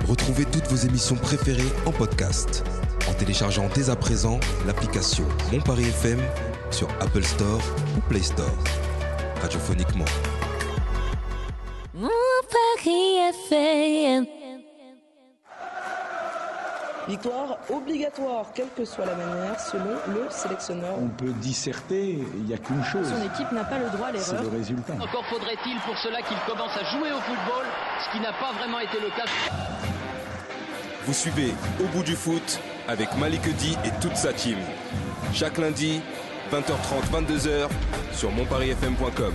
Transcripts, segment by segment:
Retrouvez toutes vos émissions préférées en podcast en téléchargeant dès à présent l'application Mon Paris FM sur Apple Store ou Play Store. Radiophoniquement. Mon Paris FM. Victoire obligatoire, quelle que soit la manière, selon le sélectionneur. On peut disserter, il n'y a qu'une chose. Son équipe n'a pas le droit à l'erreur. C'est le résultat. Encore faudrait-il pour cela qu'il commence à jouer au football, ce qui n'a pas vraiment été le cas. Vous suivez Au bout du foot avec Malik Edi et toute sa team. Chaque lundi, 20h30, 22h sur monparisfm.com.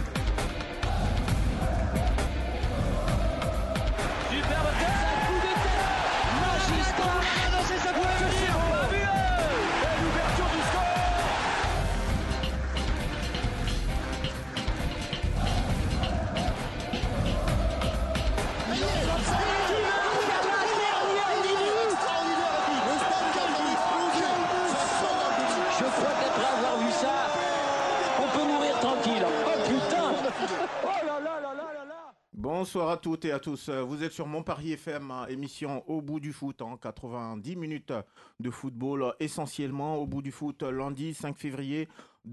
Bonsoir à toutes et à tous, vous êtes sur Mon Paris FM, émission Au bout du foot, 90 minutes de football, essentiellement Au bout du foot, lundi 5 février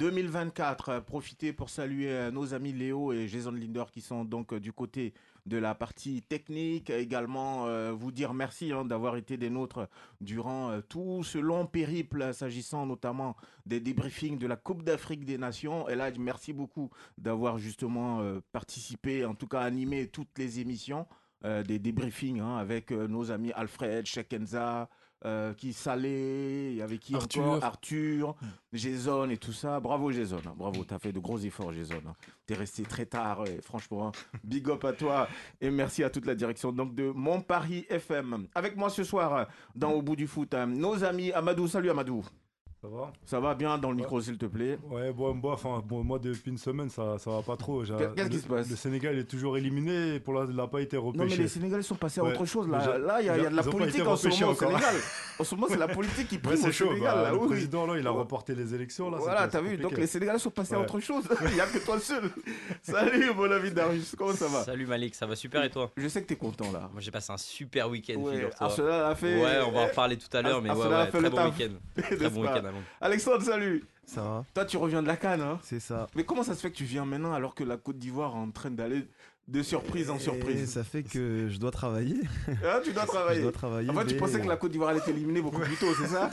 2024. Profitez pour saluer nos amis Léo et Jason Linder qui sont donc du côté de la partie technique. Également vous dire merci d'avoir été des nôtres durant tout ce long périple, s'agissant notamment des débriefings de la Coupe d'Afrique des Nations. Et là, merci beaucoup d'avoir justement participé, en tout cas animé toutes les émissions des débriefings avec nos amis Alfred, Shekenza, qui Salé, avec qui encore Arthur, Jason et tout ça. Bravo Jason, bravo, t'as fait de gros efforts Jason. T'es resté très tard et franchement, big up à toi et merci à toute la direction donc de Mon Paris FM. Avec moi ce soir dans Au bout du foot, nos amis Amadou. Salut Amadou. Ça va? Ça va bien dans le micro s'il te plaît? Ouais, moi depuis une semaine ça va pas trop. Qu'est-ce qui se passe? Le Sénégal est toujours éliminé et pour l'instant il n'a pas été repêché. Non mais les Sénégalais sont passés à autre chose là. Il y a de la politique en ce moment au Sénégal. En ce moment c'est la politique qui prime au Sénégal. Le président là il a reporté les élections là. Voilà, t'as vu, donc les Sénégalais sont passés à autre chose. Il n'y a que toi seul. Salut mon ami Darius, comment ça va? Salut Malik, ça va super et toi? Je sais que t'es content là. Moi j'ai passé un super week-end, figure-toi. Arsenal a fait... Ouais, on va en reparler tout à l'heure, mais très bon week-end. Très bon week-end à Londres. Alexandre, salut. Ça va? Toi, tu reviens de la CAN, hein? C'est ça. Mais comment ça se fait que tu viens maintenant alors que la Côte d'Ivoire est en train d'aller de surprise en surprise? Ça fait que je dois travailler. Ah, tu dois travailler. Je dois travailler. En fait, tu pensais que la Côte d'Ivoire allait t'éliminer beaucoup plus tôt, c'est ça?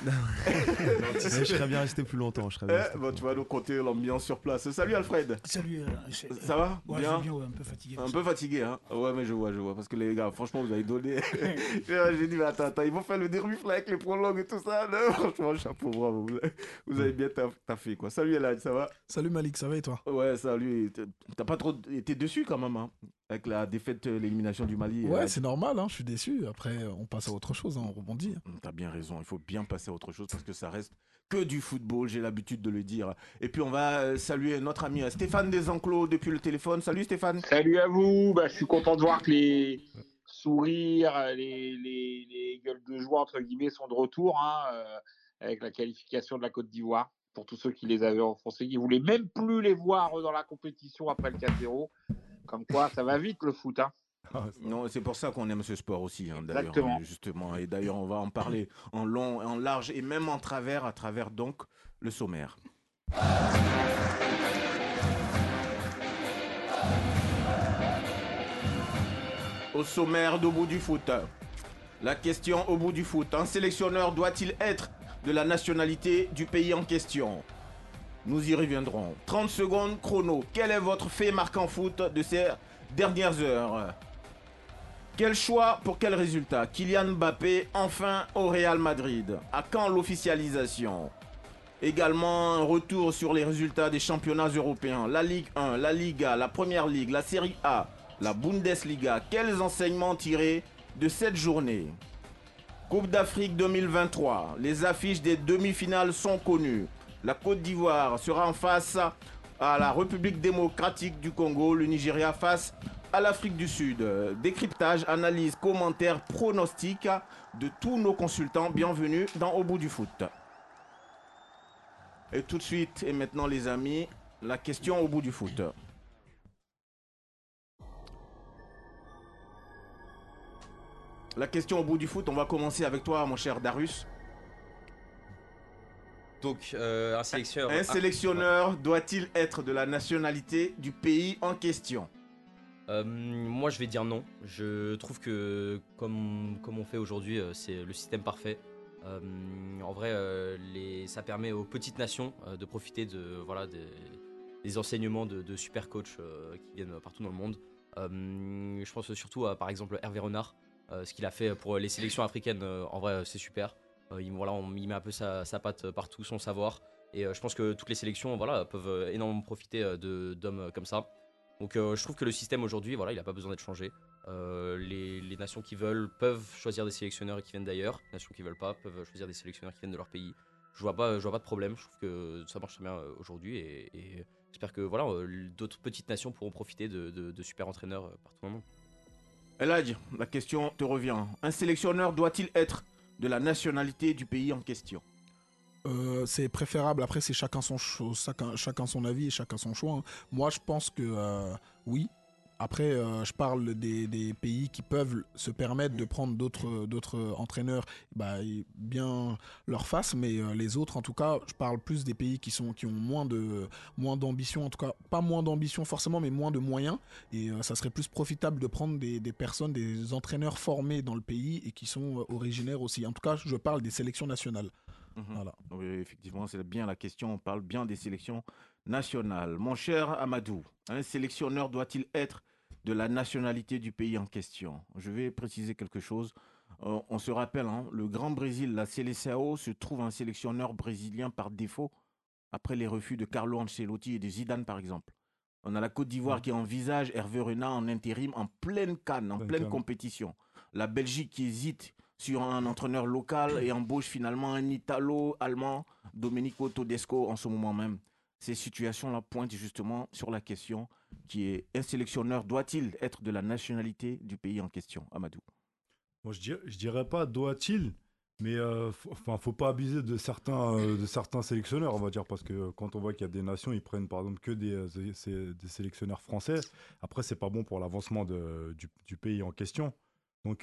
Mais je serais bien resté plus longtemps. Tu vas nous compter l'ambiance sur place. Salut Alfred. Salut. Ça va? Ouais, bien, bien, ouais, un peu fatigué. Un peu fatigué, hein? Ouais, mais je vois. Parce que les gars, franchement, vous avez donné. J'ai dit, mais attends, ils vont faire le débrief là avec les prologues et tout ça. Non, franchement, chapeau, bravo. Vous avez bien taffé, quoi. Salut Elad, ça va? Salut Malik, ça va et toi? Ouais, salut. T'as pas trop été dessus quand même, hein? Avec la défaite, l'élimination du Mali. Ouais, c'est normal, je suis déçu. Après, on passe à autre chose, on rebondit. T'as bien raison, il faut bien passer à autre chose parce que ça reste que du football, j'ai l'habitude de le dire. Et puis on va saluer notre ami Stéphane Desenclos depuis le téléphone. Salut Stéphane. Salut à vous, je suis content de voir que les sourires, les gueules de joie entre guillemets sont de retour avec la qualification de la Côte d'Ivoire. Pour tous ceux qui les avaient enfoncés, qui ne voulaient même plus les voir dans la compétition après le 4-0. Comme quoi, ça va vite le foot. Non, c'est pour ça qu'on aime ce sport aussi, d'ailleurs, justement. Et d'ailleurs, on va en parler en long, en large et même en travers, à travers donc le sommaire. Au sommaire d'Au bout du foot. La question au bout du foot. Un sélectionneur doit-il être de la nationalité du pays en question? Nous y reviendrons. 30 secondes chrono. Quel est votre fait marquant foot de ces dernières heures? Quel choix pour quel résultat? Kylian Mbappé enfin au Real Madrid. À quand l'officialisation? Également un retour sur les résultats des championnats européens. La Ligue 1, la Liga, la Première Ligue, la Serie A, la Bundesliga. Quels enseignements tirés de cette journée? Coupe d'Afrique 2023. Les affiches des demi-finales sont connues. La Côte d'Ivoire sera en face à la République démocratique du Congo, le Nigeria face à l'Afrique du Sud. Décryptage, analyse, commentaires, pronostics de tous nos consultants. Bienvenue dans Au bout du foot. Et tout de suite, et maintenant les amis, la question au bout du foot. La question au bout du foot, on va commencer avec toi, mon cher Darius. Donc, un sélectionneur. Un sélectionneur doit-il être de la nationalité du pays en question? Moi, je vais dire non. Je trouve que, comme on fait aujourd'hui, c'est le système parfait. En vrai, ça permet aux petites nations de profiter des enseignements de super coachs qui viennent partout dans le monde. Je pense surtout à, par exemple, Hervé Renard. Ce qu'il a fait pour les sélections africaines, en vrai, c'est super. Il met un peu sa patte partout, son savoir. Et je pense que toutes les sélections peuvent énormément profiter d'hommes comme ça. Donc je trouve que le système aujourd'hui, il n'a pas besoin d'être changé. Les nations qui veulent peuvent choisir des sélectionneurs qui viennent d'ailleurs. Les nations qui veulent pas peuvent choisir des sélectionneurs qui viennent de leur pays. Je vois pas de problème. Je trouve que ça marche très bien aujourd'hui et j'espère que d'autres petites nations pourront profiter de super entraîneurs partout dans le monde. Eladj, la question te revient. Un sélectionneur doit-il être de la nationalité du pays en question? C'est préférable. Après, c'est chacun son avis et chacun son choix. Hein. Moi, je pense que oui. Après, je parle des pays qui peuvent se permettre de prendre d'autres entraîneurs, bien leur face, mais les autres, en tout cas, je parle plus des pays qui ont moins d'ambition, en tout cas, pas moins d'ambition forcément, mais moins de moyens, et ça serait plus profitable de prendre des personnes, des entraîneurs formés dans le pays et qui sont originaires aussi. En tout cas, je parle des sélections nationales. Voilà. Oui, effectivement, c'est bien la question, on parle bien des sélections nationales. Mon cher Amadou, un sélectionneur doit-il être de la nationalité du pays en question? Je vais préciser quelque chose. On se rappelle, le Grand Brésil, la Seleção, se trouve un sélectionneur brésilien par défaut après les refus de Carlo Ancelotti et de Zidane, par exemple. On a la Côte d'Ivoire qui envisage Hervé Renard en intérim en pleine CAN, en pleine compétition. La Belgique qui hésite sur un entraîneur local et embauche finalement un Italo-Allemand, Domenico Tedesco, en ce moment même. Ces situations-là pointent justement sur la question qui est: un sélectionneur doit-il être de la nationalité du pays en question? Amadou. Moi, je dirais pas doit-il, mais faut pas abuser de certains sélectionneurs, on va dire, parce que quand on voit qu'il y a des nations, ils prennent par exemple que des sélectionneurs français. Après, c'est pas bon pour l'avancement du pays en question. Donc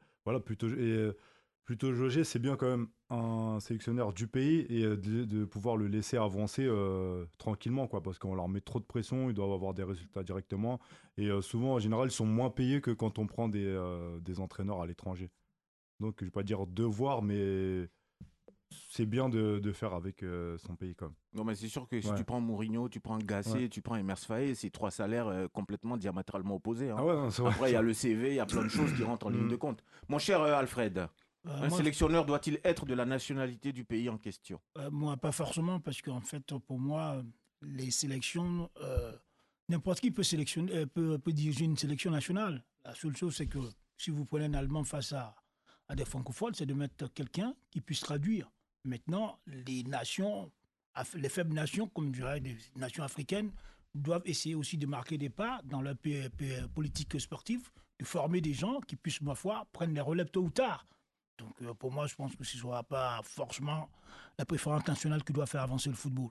plutôt jauger, c'est bien quand même un sélectionneur du pays et de pouvoir le laisser avancer tranquillement, quoi, parce qu'on leur met trop de pression, ils doivent avoir des résultats directement. Et souvent, en général, ils sont moins payés que quand on prend des entraîneurs à l'étranger. Donc, je ne vais pas dire devoir, mais c'est bien de faire avec son pays quand même. Non, mais c'est sûr que si tu prends Mourinho, tu prends Gasset, tu prends Emers Faé, c'est trois salaires complètement diamétralement opposés. Hein. Ah ouais, non, Après, il y a le CV, il y a plein de choses qui rentrent en ligne de compte. Mon cher Alfred, un sélectionneur doit-il être de la nationalité du pays en question? Moi, pas forcément, parce qu'en fait, pour moi, les sélections, n'importe qui peut diriger une sélection nationale. La seule chose, c'est que si vous prenez un Allemand face à des francophones, c'est de mettre quelqu'un qui puisse traduire. Maintenant, les faibles nations, comme je dirais des nations africaines, doivent essayer aussi de marquer des pas dans leur politique sportive, de former des gens qui puissent, ma foi, prendre les relèves tôt ou tard. Donc pour moi, je pense que ce ne sera pas forcément la préférence nationale qui doit faire avancer le football.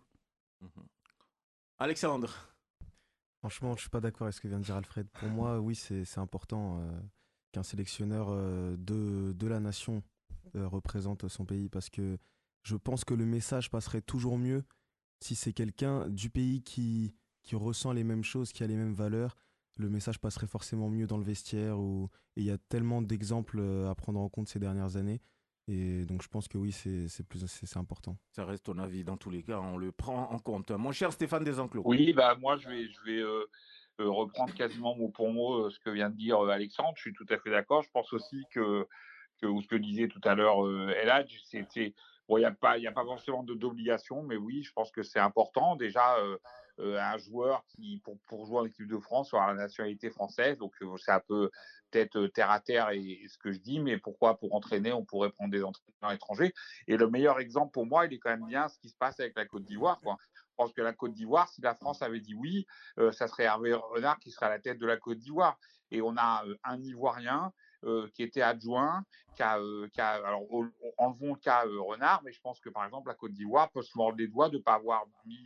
Alexandre. Franchement, je ne suis pas d'accord avec ce que vient de dire Alfred. Pour moi, oui, c'est important qu'un sélectionneur de la nation représente son pays, parce que je pense que le message passerait toujours mieux si c'est quelqu'un du pays qui ressent les mêmes choses, qui a les mêmes valeurs. Le message passerait forcément mieux dans le vestiaire. Et il y a tellement d'exemples à prendre en compte ces dernières années. Et donc je pense que oui, c'est important. Ça reste ton avis dans tous les cas, on le prend en compte. Mon cher Stéphane Desenclos. Oui, moi je vais reprendre quasiment mot pour mot ce que vient de dire Alexandre. Je suis tout à fait d'accord. Je pense aussi que ce que disait tout à l'heure Eladj, bon, il n'y a pas forcément d'obligation, mais oui, je pense que c'est important. Déjà, un joueur qui, pour jouer en équipe de France, aura la nationalité française. Donc, c'est un peu peut-être terre à terre et ce que je dis, mais pourquoi pour entraîner, on pourrait prendre des entraîneurs étrangers. Et le meilleur exemple pour moi, il est quand même bien ce qui se passe avec la Côte d'Ivoire, quoi. Je pense que la Côte d'Ivoire, si la France avait dit oui, ça serait Hervé Renard qui serait à la tête de la Côte d'Ivoire. Et on a un Ivoirien qui était adjoint, alors enlevons le cas Renard, mais je pense que par exemple la Côte d'Ivoire peut se mordre les doigts de ne pas avoir mis,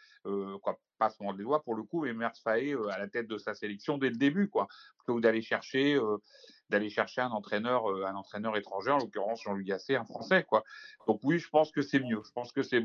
pas se mordre les doigts pour le coup, Emers Faé à la tête de sa sélection dès le début, quoi, plutôt que d'aller chercher d'aller chercher un entraîneur étranger, en l'occurrence Jean-Louis Gasset, un Français, quoi. Donc oui, je pense que c'est mieux. Je pense que c'est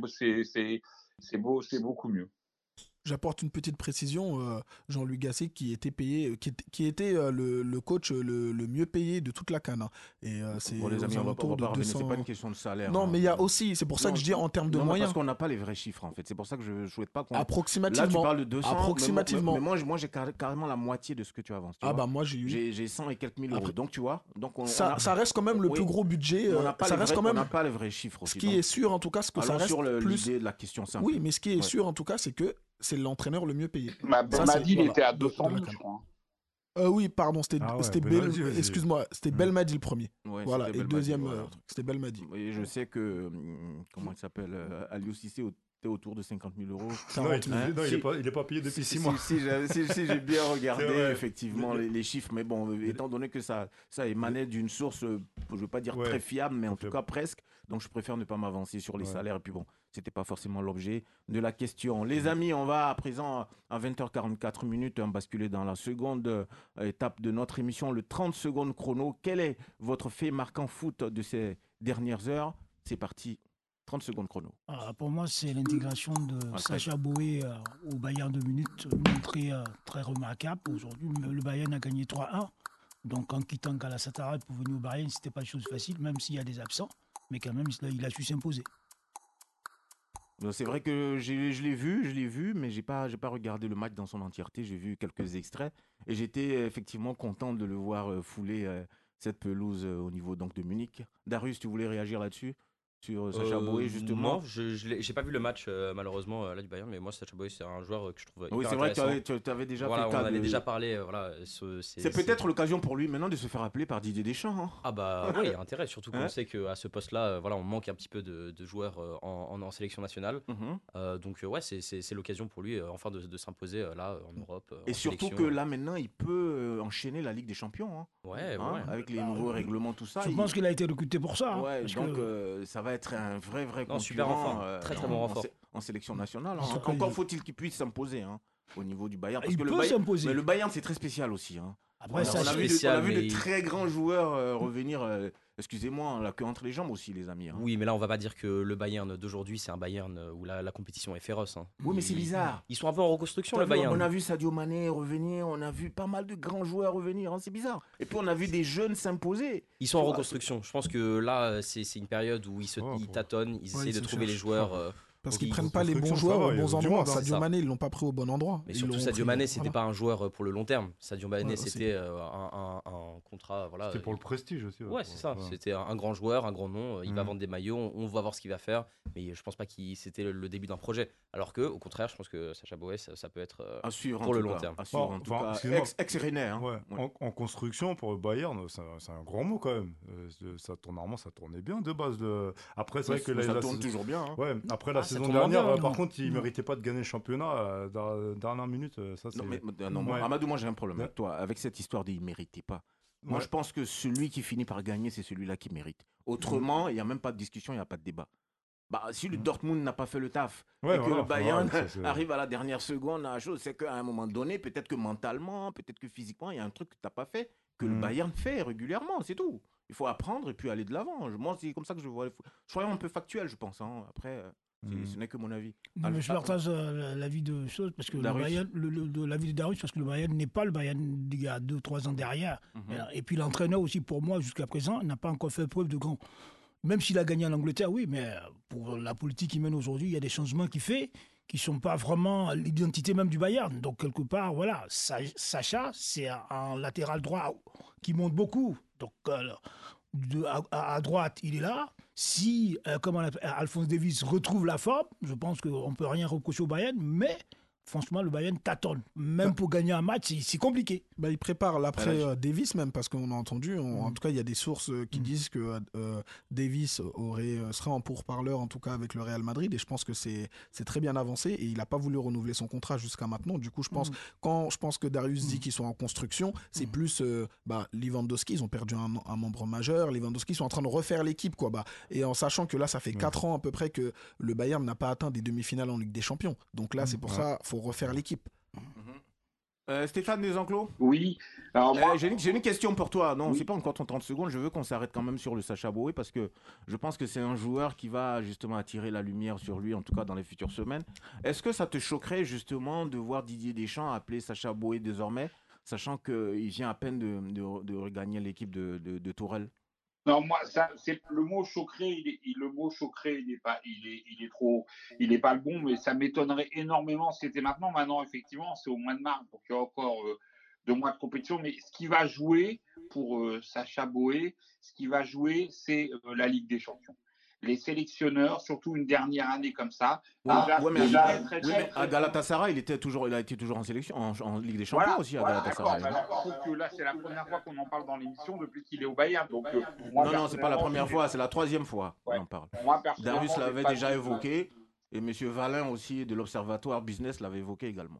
beaucoup mieux. J'apporte une petite précision, Jean-Louis Gasset qui était payé, qui était le coach le mieux payé de toute la CAN. Et c'est Bon, les amis, on va pas revenir, c'est pas une question de salaire. Non, mais il y a aussi, c'est pour ça que je dis en termes de moyens. Parce qu'on n'a pas les vrais chiffres en fait. C'est pour ça que je souhaite pas qu'on. Approximativement. Là, tu parles de 200. Approximativement. Mais moi j'ai carrément la moitié de ce que tu avances. Moi j'ai 100 et quelques mille euros. Donc tu vois. Ça reste quand même le plus gros budget. On n'a pas les vrais chiffres aussi. Ce qui est sûr en tout cas, c'est que ça reste sur plus. l'idée de la question simple. Oui, mais ce qui est sûr en tout cas, c'est que c'est l'entraîneur le mieux payé. Belmadi, il était à 200 000, je crois. Oui, pardon, excuse-moi, c'était Belmadi le premier. Ouais, voilà, et deuxième, voilà. C'était Belmadi. Et je sais que, comment il s'appelle, Aliou Cissé était autour de 50 000 euros. Il n'est pas payé depuis 6 mois. Si j'ai bien regardé, effectivement, les chiffres, mais bon, étant donné que ça émanait d'une source, je ne veux pas dire très fiable, mais en tout cas presque, donc je préfère ne pas m'avancer sur les salaires, et puis bon, c'était pas forcément l'objet de la question. Les amis, on va à présent à 20h44 minutes basculer dans la seconde étape de notre émission, le 30 secondes chrono. Quel est votre fait marquant foot de ces dernières heures? C'est parti, 30 secondes chrono. Pour moi, c'est l'intégration de Sacha Boey au Bayern de Munich, montré très remarquable. Aujourd'hui, le Bayern a gagné 3-1. Donc en quittant Galatasaray pour venir au Bayern, c'était pas une chose facile, même s'il y a des absents. Mais quand même, il a su s'imposer. C'est vrai que je l'ai vu, mais j'ai pas regardé le match dans son entièreté. J'ai vu quelques extraits et j'étais effectivement content de le voir fouler cette pelouse au niveau donc de Munich. Darius, tu voulais réagir là-dessus? Sur Sacha Boey, justement? Non, j'ai pas vu le match malheureusement là du Bayern, mais moi Sacha Boey c'est un joueur que je trouve hyper oui, c'est vrai intéressant. que tu avais déjà on avait déjà parlé. C'est peut-être l'occasion pour lui maintenant de se faire appeler par Didier Deschamps. Hein. Ah bah oui, il y a intérêt, surtout qu'on sait qu'à ce poste-là, on manque un petit peu de joueurs en sélection nationale. Donc ouais, c'est l'occasion pour lui enfin de s'imposer là en Europe. Et surtout que là maintenant, il peut enchaîner la Ligue des Champions. Hein. Ouais. Avec les nouveaux règlements, tout ça. Je pense qu'il a été recruté pour ça. Ouais, donc ça va être un vrai concurrent. Super renfort, très bon renfort. En sélection nationale. Hein. Encore faut-il qu'il puisse s'imposer au niveau du Bayern. Parce il que peut s'imposer. Mais le Bayern, c'est très spécial aussi. Hein. Après, on a vu de très grands joueurs revenir, excusez-moi, la queue entre les jambes aussi, les amis. Hein. Oui, mais là, on va pas dire que le Bayern d'aujourd'hui, c'est un Bayern où la compétition est féroce. Hein. Oui, mais c'est bizarre. Ils sont un peu en reconstruction, le Bayern. On a vu Sadio Mané revenir, on a vu pas mal de grands joueurs revenir. Hein, c'est bizarre. Et puis, on a vu des jeunes s'imposer. Ils sont en reconstruction. Je pense que là, c'est une période où ils tâtonnent, ils essayent de trouver les joueurs. Parce qu'ils prennent pas les bons joueurs aux bons endroits. Sadio Mané, ils l'ont pas pris au bon endroit. Mais surtout, Sadio Mané, c'était pas un joueur pour le long terme. Sadio Mané, c'était un contrat. Voilà. C'était pour le prestige aussi. Ouais, c'est ça. C'était un grand joueur, un grand nom. Il va vendre des maillots. On va voir ce qu'il va faire. Mais je pense pas que c'était le début d'un projet. Alors que, au contraire, je pense que Sacha Boey, ça peut être pour le long terme. Ex-Rennais. En construction, pour le Bayern, c'est un grand mot quand même. Normalement, ça tournait bien de base. Après, c'est vrai que ça tourne toujours bien. Ouais, après la saison dernière, par contre, il ne méritait pas de gagner le championnat dans la dernière minute. Amadou, moi j'ai un problème avec toi, avec cette histoire de il ne méritait pas. Moi, je pense que celui qui finit par gagner, c'est celui-là qui mérite. Autrement, il n'y a même pas de discussion, il n'y a pas de débat. Si le Dortmund n'a pas fait le taf et que le Bayern arrive à la dernière seconde, la chose, c'est qu'à un moment donné, peut-être que mentalement, peut-être que physiquement, il y a un truc que tu n'as pas fait, que le Bayern fait régulièrement, c'est tout. Il faut apprendre et puis aller de l'avant. Moi, c'est comme ça que je vois. Je suis un peu factuel, je pense. Hein. Après, ce n'est que mon avis. Non, mais je partage l'avis de choses, parce que l'avis de Darius, parce que le Bayern n'est pas le Bayern d'il y a 2-3 ans derrière. Et puis l'entraîneur aussi, pour moi, jusqu'à présent, n'a pas encore fait preuve de grand. Même s'il a gagné en Angleterre, oui, mais pour la politique qu'il mène aujourd'hui, il y a des changements qu'il fait qui ne sont pas vraiment l'identité même du Bayern. Donc, quelque part, voilà, Sacha, c'est un latéral droit qui monte beaucoup. Donc, à droite, il est là. Si, Alphonse Davies retrouve la forme, je pense qu'on ne peut rien reprocher au Bayern, mais franchement, le Bayern tâtonne. Même pour gagner un match, c'est compliqué. Il prépare l'après Davies même, parce qu'on a entendu, en tout cas, il y a des sources qui disent que Davies serait en pourparleur, en tout cas avec le Real Madrid, et je pense que c'est très bien avancé, et il n'a pas voulu renouveler son contrat jusqu'à maintenant. Du coup, je pense que Darius dit qu'ils sont en construction, c'est plus Lewandowski, ils ont perdu un membre majeur, Lewandowski, ils sont en train de refaire l'équipe, et en sachant que là, ça fait 4 ans à peu près que le Bayern n'a pas atteint des demi-finales en Ligue des Champions. Donc là, c'est pour ça faut refaire l'équipe. Stéphane Desenclos. Oui. Alors moi, j'ai une question pour toi. Non, oui. c'est pas encore ton 30 secondes. Je veux qu'on s'arrête quand même sur le Sacha Boey parce que je pense que c'est un joueur qui va justement attirer la lumière sur lui, en tout cas dans les futures semaines. Est-ce que ça te choquerait justement de voir Didier Deschamps appeler Sacha Boey désormais, sachant qu'il vient à peine de regagner l'équipe de Tourelle? Non, moi, ça, c'est le mot choquerait. Le mot choquerait, il est pas le bon, mais ça m'étonnerait énormément si c'était maintenant. Maintenant, effectivement, c'est au mois de mars, donc il y a encore 2 mois de compétition. Mais ce qui va jouer pour Sacha Boey, ce qui va jouer, c'est la Ligue des Champions. Les sélectionneurs, surtout une dernière année comme ça, À Galatasaray, il a été toujours en sélection, en Ligue des Champions aussi à Galatasaray. D'accord. Sauf que là, c'est la première fois qu'on en parle dans l'émission depuis qu'il est au Bayern. Donc, non, c'est pas la première fois, c'est la 3e fois qu'on en parle. Moi, Darius l'avait déjà évoqué. Et M. Valin aussi de l'Observatoire Business l'avait évoqué également.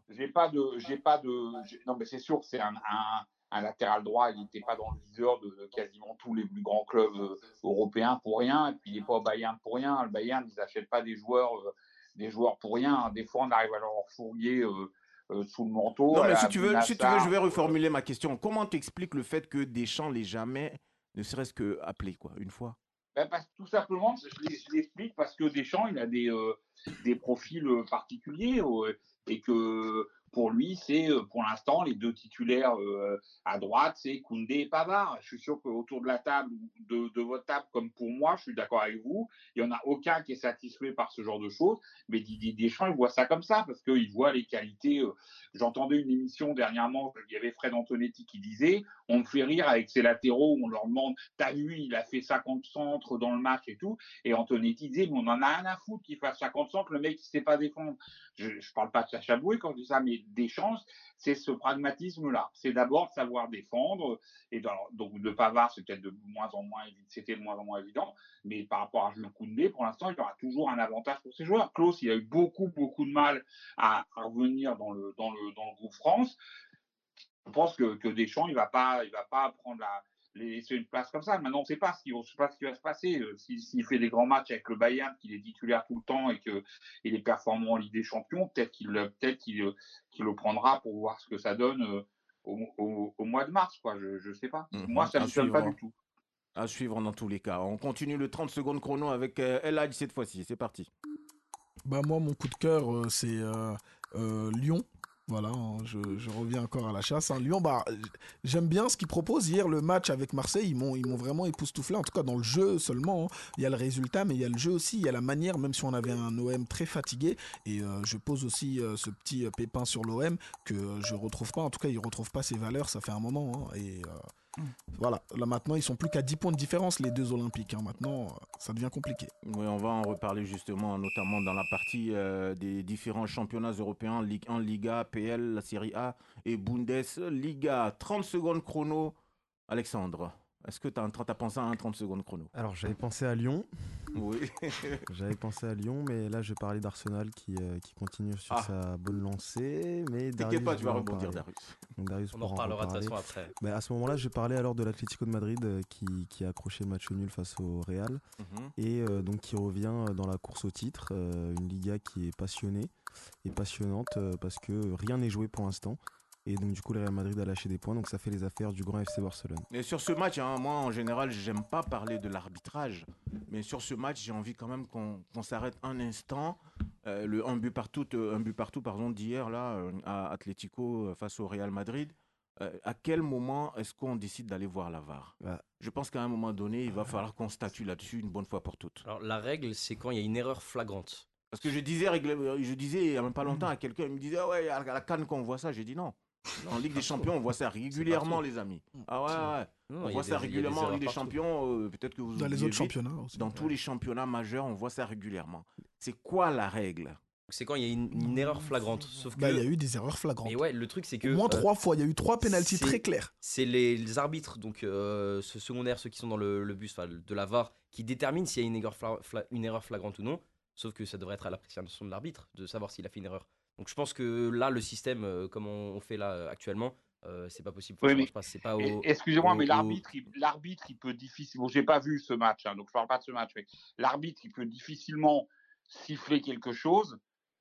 Non, mais c'est sûr que c'est un latéral droit. Il n'était pas dans le viseur de quasiment tous les plus grands clubs européens pour rien. Et puis il n'est pas au Bayern pour rien. Le Bayern, ils n'achètent pas des joueurs pour rien. Des fois, on arrive à leur fourguer sous le manteau. Non, mais si tu veux, je vais reformuler ma question. Comment t'expliques le fait que Deschamps l'ait jamais, ne serait-ce que appelé une fois? Tout simplement, je l'explique parce que Deschamps, il a des profils particuliers et que pour lui, c'est pour l'instant les 2 titulaires à droite, c'est Koundé et Pavard. Je suis sûr qu'autour de la table, de votre table, comme pour moi, je suis d'accord avec vous, il n'y en a aucun qui est satisfait par ce genre de choses, mais Didier Deschamps, il voit ça comme ça parce qu'il voit les qualités. J'entendais une émission dernièrement, il y avait Fred Antonetti qui disait on me fait rire avec ses latéraux, on leur demande t'as vu, il a fait 50 centres dans le match et tout, et Antonetti disait mais on en a rien à foutre qu'il fasse 50 centres, le mec il sait pas défendre. Je parle pas de Sacha Boey quand je dis ça, mais Deschamps, c'est ce pragmatisme-là. C'est d'abord de savoir défendre, et donc de Pavard, c'était de moins en moins évident, mais par rapport à Jules Koundé, pour l'instant, il y aura toujours un avantage pour ces joueurs. Klaus, il a eu beaucoup de mal à revenir dans le groupe France. Je pense que Deschamps, il va pas prendre laisser une place comme ça. Maintenant, on ne sait pas ce qui va se passer. S'il fait des grands matchs avec le Bayern, qu'il est titulaire tout le temps et qu'il est performant en Ligue des Champions, peut-être qu'il le prendra pour voir ce que ça donne au mois de mars. Quoi. Je ne sais pas. Moi, ça ne me sonne pas du tout. À suivre dans tous les cas. On continue le 30 secondes chrono avec El Hadj cette fois-ci. C'est parti. Moi, mon coup de cœur, c'est Lyon. Voilà, je reviens encore à la chasse. Lyon, j'aime bien ce qu'ils proposent. Hier, le match avec Marseille, ils m'ont vraiment époustouflé. En tout cas, dans le jeu seulement. Il y a le résultat, mais il y a le jeu aussi. Il y a la manière, même si on avait un OM très fatigué. Et je pose aussi ce petit pépin sur l'OM que je retrouve pas. En tout cas, il retrouve pas ses valeurs. Ça fait un moment. Voilà, là maintenant ils sont plus qu'à 10 points de différence les 2 Olympiques. Maintenant ça devient compliqué. Oui, on va en reparler justement, notamment dans la partie des différents championnats européens, Ligue 1, Liga, PL, la Serie A et Bundesliga. 30 secondes chrono, Alexandre. Est-ce que tu as pensé à un 30 secondes chrono? Alors j'avais pensé à Lyon. Oui. J'avais pensé à Lyon, mais là je vais parler d'Arsenal qui continue sur sa bonne lancée. Mais t'inquiète pas, tu vas rebondir, Darius. Donc, Darius on en reparlera de toute façon après. À ce moment-là, je parlais alors de l'Atlético de Madrid qui a accroché le match nul face au Real et donc qui revient dans la course au titre. Une Liga qui est passionnée et passionnante parce que rien n'est joué pour l'instant. Et donc du coup le Real Madrid a lâché des points, donc ça fait les affaires du grand FC Barcelone. Et sur ce match, moi en général j'aime pas parler de l'arbitrage, mais sur ce match j'ai envie quand même qu'on s'arrête un instant. Le un but partout d'hier là à Atlético face au Real Madrid. À quel moment est-ce qu'on décide d'aller voir la VAR? Je pense qu'à un moment donné il va falloir qu'on statue là-dessus une bonne fois pour toutes. Alors la règle c'est quand il y a une erreur flagrante. Parce que je disais il n'y a même pas longtemps à quelqu'un, il me disait ouais à la CAN qu'on voit ça, j'ai dit non. En Ligue des Champions, on voit ça régulièrement, les amis. Ah ouais. On voit ça régulièrement en Ligue des Champions. Peut-être que vous dans les autres championnats aussi. Dans tous les championnats majeurs, on voit ça régulièrement. C'est quoi la règle? C'est quand il y a une erreur flagrante. Sauf que il y a eu des erreurs flagrantes. Mais ouais, le truc c'est que au moins 3 fois, il y a eu 3 pénaltys très clairs. C'est les arbitres, donc ce secondaire, ceux qui sont dans le bus de la VAR, qui déterminent s'il y a une erreur flagrante ou non. Sauf que ça devrait être à l'appréciation de l'arbitre de savoir s'il a fait une erreur. Donc je pense que là, le système, comme on fait là actuellement, c'est pas possible. Oui, mais excusez-moi, mais l'arbitre, il peut difficilement. Bon, j'ai pas vu ce match, donc je parle pas de ce match. Mais l'arbitre, il peut difficilement siffler quelque chose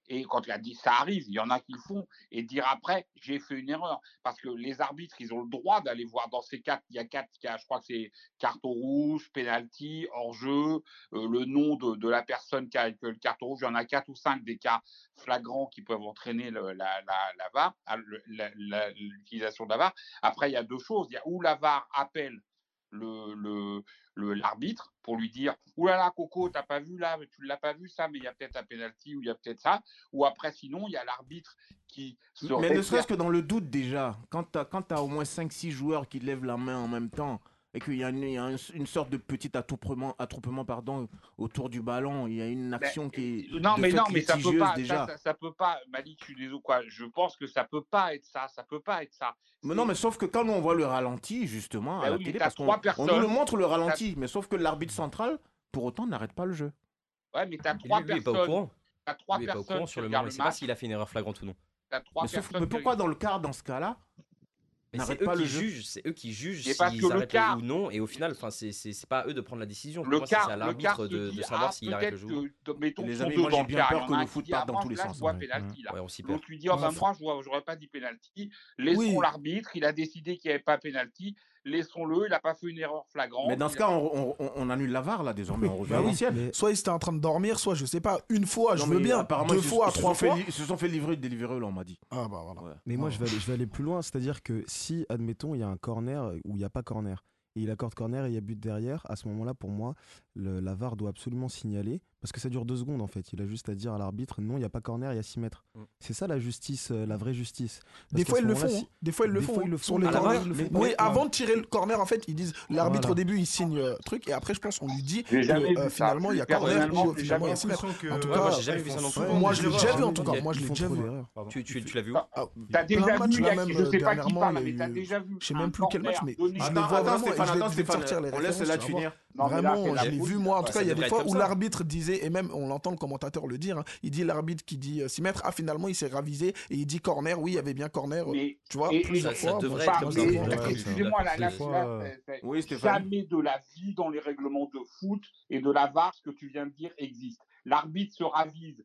Et quand il a dit ça arrive, il y en a qui le font, et dire après j'ai fait une erreur, parce que les arbitres ils ont le droit d'aller voir dans ces quatre, je crois que c'est carton rouge, penalty, hors-jeu, le nom de la personne qui a le carton rouge, il y en a 4 ou 5 des cas flagrants qui peuvent entraîner la VAR, l'utilisation de la VAR. Après il y a deux choses, il y a où la VAR appelle l'arbitre pour lui dire oulala Coco, t'as pas vu là, tu l'as pas vu ça, mais il y a peut-être un penalty ou il y a peut-être ça, ou après sinon il y a l'arbitre qui se Mais ne serait-ce que dans le doute déjà, quand t'as au moins 5-6 joueurs qui lèvent la main en même temps et qu'il y a une sorte de petit attroupement autour du ballon, il y a une action qui est non mais ça peut pas déjà. Ça peut pas, Malik, je suis désolé quoi, je pense que ça peut pas être ça, Mais non, mais sauf que quand nous on voit le ralenti justement à la télé, parce qu'on nous le montre le ralenti, mais sauf que l'arbitre central pour autant n'arrête pas le jeu. Ouais, mais t'as trois personnes. T'as trois personnes pas au courant sur le moment. Il sait pas s'il a fait une erreur flagrante ou non. Mais pourquoi dans ce cas-là c'est eux qui jugent s'ils arrêtent ou non, et au final, c'est pas à eux de prendre la décision. Pour moi, c'est à l'arbitre de savoir s'il arrête le jeu. Les amis, moi j'ai bien peur que le foot parte dans tous les sens. L'autre lui dit moi j'aurais pas dit penalty, laissons l'arbitre, il a décidé qu'il n'y avait pas penalty, laissons-le, il n'a pas fait une erreur flagrante. Mais dans ce cas, on annule la VAR là désormais, on revient à l'ancienne. Soit il était en train de dormir, soit je sais pas, une fois, je veux bien, deux fois, trois fois. Ils se sont fait délivrer là, on m'a dit. Ah bah voilà. Mais moi je vais aller plus loin, c'est-à-dire que si, admettons, il y a un corner ou il n'y a pas corner, et il accorde corner et il y a but derrière, à ce moment-là, pour moi, la VAR doit absolument signaler, parce que ça dure 2 secondes en fait. Il a juste à dire à l'arbitre, non, il n'y a pas corner, il y a 6 mètres. C'est ça la justice, la vraie justice. Des fois, ils le font. Des fois, ils le font. Sur les corners. Oui, avant de tirer le corner, en fait, ils disent, l'arbitre au début, il signe truc, et après, je pense, on lui dit que finalement, il y a corner ou finalement, il y a 6 mètres. En tout cas, j'ai jamais vu ça non plus. Moi, je l'ai déjà vu en tout cas. Moi, je l'ai déjà vu. Tu l'as vu où? T'as déjà vu, je sais pas qui parle, mais t'as déjà vu. Je sais même plus quel match, mais je le vois Attends, vraiment. Stéphane, on laisse là finir. Vraiment, je l'ai vu moi. En tout cas, il y a des fois où l'arbitre disait, et même on l'entend le commentateur le dire, il dit l'arbitre qui dit 6 mètres, finalement il s'est ravisé et il dit corner, oui, il y avait bien corner. Tu vois, plusieurs fois. Ça devrait être comme ça. Excusez-moi, jamais de la vie dans les règlements de foot et de la VAR, ce que tu viens de dire existe. L'arbitre se ravise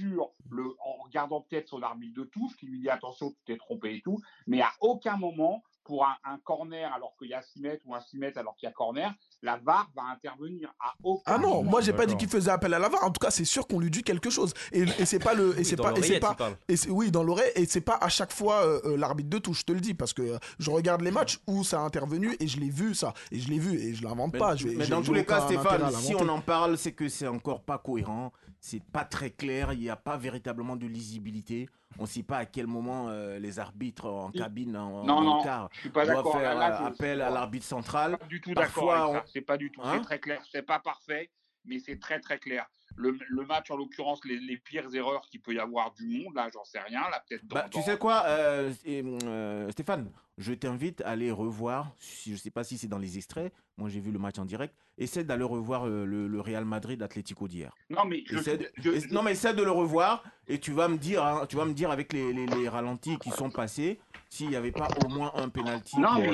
en regardant peut-être son arbitre de touche qui lui dit attention, tu t'es trompé et tout, mais à aucun moment pour un corner alors qu'il y a 6 mètres ou un 6 mètres alors qu'il y a corner, la VAR va intervenir à aucun moment. Non, moi j'ai pas dit qu'il faisait appel à la VAR. En tout cas, c'est sûr qu'on lui dit quelque chose. Et c'est pas le, et c'est pas, et c'est pas, oui, dans l'oreille. Et c'est pas à chaque fois l'arbitre de touche. Je te le dis parce que je regarde les matchs où ça a intervenu et je l'ai vu ça. Et je l'ai vu et je l'invente pas. Mais dans tous les cas, Stéphane, si on en parle, c'est que c'est encore pas cohérent. C'est pas très clair. Il n'y a pas véritablement de lisibilité. On ne sait pas à quel moment les arbitres en cabine, en quart, doivent faire appel à l'arbitre central. Pas du tout d'accord avec ça. C'est pas du tout. C'est très clair. C'est pas parfait, mais c'est très très clair. Le match, en l'occurrence, les pires erreurs qu'il peut y avoir du monde, là, j'en sais rien. Là, peut-être. Tu sais quoi, Stéphane, je t'invite à aller revoir. Je ne sais pas si c'est dans les extraits. Moi, j'ai vu le match en direct. Essaie d'aller revoir le Real Madrid Atlético d'hier. Non, mais essaie de le revoir et tu vas me dire, avec les ralentis qui sont passés, s'il n'y avait pas au moins un penalty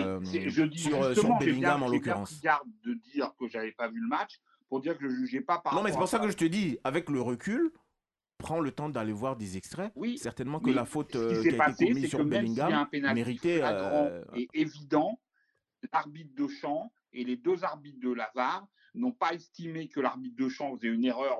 sur Bellingham en l'occurrence. Je garde de dire que j'avais pas vu le match pour dire que je jugeais pas par. Non, mais c'est pour ça que je te dis, avec le recul, prends le temps d'aller voir des extraits. Oui, certainement que la faute qui a été commise sur Bellingham méritait. Et évident, l'arbitre de champ et les deux arbitres de la VAR n'ont pas estimé que l'arbitre de champ faisait une erreur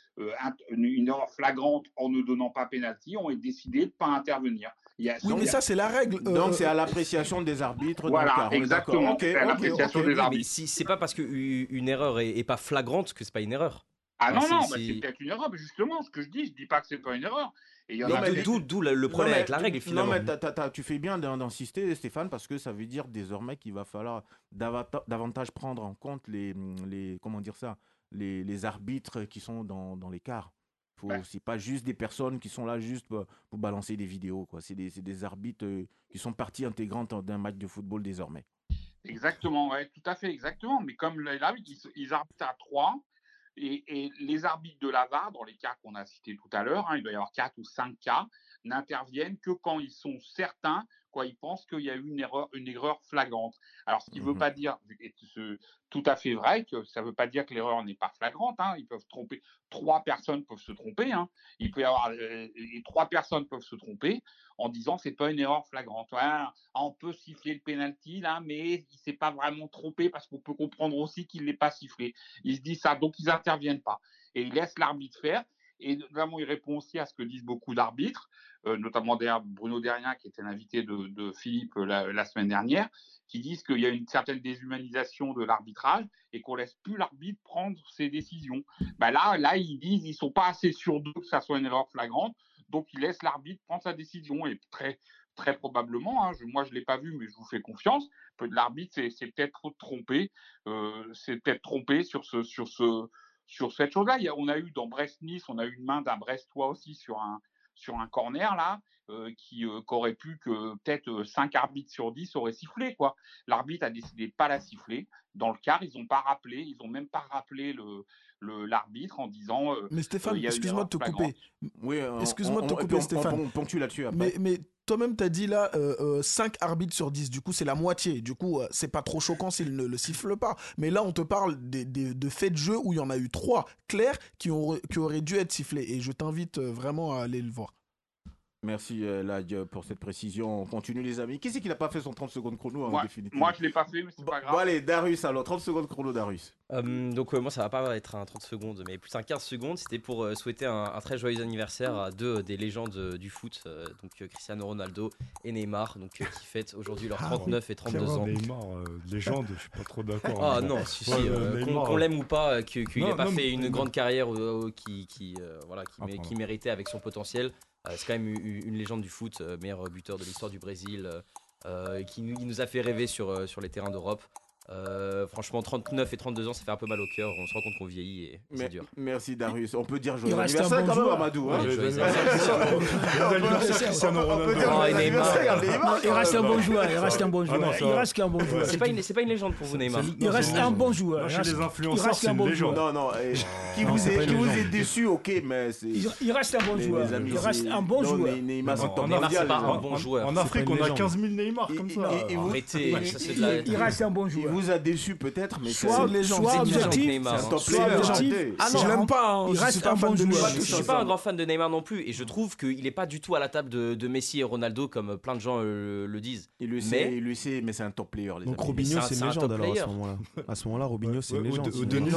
flagrante en ne donnant pas pénalty, ont décidé de ne pas intervenir. Mais ça, c'est la règle. Donc, c'est à l'appréciation des arbitres. Voilà, exactement. C'est à l'appréciation des arbitres. Mais si c'est pas parce qu'une erreur est pas flagrante que c'est pas une erreur. Ah non, c'est peut-être une erreur, mais justement, ce que je dis pas que c'est pas une erreur. D'où le problème avec la règle, finalement. Non, mais tu fais bien d'insister, Stéphane, parce que ça veut dire désormais qu'il va falloir davantage prendre en compte les arbitres qui sont dans les quarts. C'est pas juste des personnes qui sont là juste pour balancer des vidéos, quoi. C'est des arbitres qui sont partie intégrante d'un match de football désormais. Exactement, ouais, tout à fait, exactement. Mais comme l'arbitre, ils arbitrent à 3. Et les arbitres de la VAR, dans les cas qu'on a cités tout à l'heure, il doit y avoir 4 ou 5 cas, n'interviennent que quand ils sont certains quand il pense qu'il y a eu une erreur flagrante. Alors, ce qui ne veut pas dire, tout à fait vrai, que ça ne veut pas dire que l'erreur n'est pas flagrante. Hein. Ils peuvent tromper. 3 personnes peuvent se tromper. Hein. Il peut y avoir les 3 personnes peuvent se tromper en disant que c'est pas une erreur flagrante. Ouais, on peut siffler le penalty là, mais il s'est pas vraiment trompé parce qu'on peut comprendre aussi qu'il l'est pas sifflé. Ils se disent ça, donc ils interviennent pas et ils laissent l'arbitre faire. Et notamment, il répond aussi à ce que disent beaucoup d'arbitres, notamment Bruno Derrien, qui était l'invité de Philippe la semaine dernière, qui disent qu'il y a une certaine déshumanisation de l'arbitrage et qu'on laisse plus l'arbitre prendre ses décisions. Ben là, ils disent qu'ils sont pas assez sûrs d'eux que ça soit une erreur flagrante, donc ils laissent l'arbitre prendre sa décision. Et très, très probablement, hein, moi je l'ai pas vu, mais je vous fais confiance, l'arbitre s'est peut-être trompé, sur cette chose-là. On a eu dans Brest-Nice, on a eu une main d'un Brestois aussi sur un corner là, qui aurait pu que peut-être 5 arbitres sur 10 auraient sifflé, quoi. L'arbitre a décidé de pas la siffler. Dans le quart, ils ont même pas rappelé l'arbitre en disant. Mais Stéphane, excuse-moi de te couper. Oui, excuse-moi de te couper, Stéphane. On ponctue là-dessus après. Mais toi-même, tu as dit là 5 arbitres sur 10. Du coup, c'est la moitié. Du coup, c'est pas trop choquant s'ils ne le sifflent pas. Mais là, on te parle de faits de jeu où il y en a eu 3 clairs qui auraient dû être sifflés. Et je t'invite vraiment à aller le voir. Merci Ladj pour cette précision. On continue les amis. Qui c'est qui n'a pas fait son 30 secondes chrono en définitive? Moi je l'ai pas fait, mais c'est pas grave. Bon allez, Darius alors, 30 secondes chrono Darius. Donc moi ça va pas être un 30 secondes, mais plus un 15 secondes. C'était pour souhaiter un très joyeux anniversaire à 2 des légendes du foot, donc Cristiano Ronaldo et Neymar, donc qui fêtent aujourd'hui leurs 39 et 32 ans. Neymar, légende, je suis pas trop d'accord. Ah non, si, qu'on l'aime ou pas, qu'il n'ait pas fait une grande carrière qui méritait avec son potentiel. C'est quand même une légende du foot, meilleur buteur de l'histoire du Brésil, qui nous a fait rêver sur les terrains d'Europe. Franchement, 39 et 32 ans, ça fait un peu mal au cœur. On se rend compte qu'on vieillit et c'est dur. Merci Darius. On peut dire joyeux anniversaire quand même, Amadou. Il reste un bon joueur. Il reste un bon joueur. C'est pas une légende pour vous, Neymar. Il reste un bon joueur. Chez les influenceurs, c'est une légende. Non. Qui vous est déçu, ok, mais c'est. Il reste un bon joueur. Il reste un bon joueur. Neymar, c'est pas un bon joueur. En Afrique, on a 15 000 Neymar comme ça. Arrêtez. Il reste un bon joueur. Il vous a déçu peut-être, mais soit objectif, soit objectif. Ah non, je l'aime pas. Il reste un bon joueur. Je suis pas un grand fan de Neymar non plus, et je trouve qu'il est pas du tout à la table de Messi et Ronaldo comme plein de gens le disent. Il le sait, mais c'est un top player. Donc Robinho, c'est une légende alors à ce moment-là. Robinho, c'est une légende.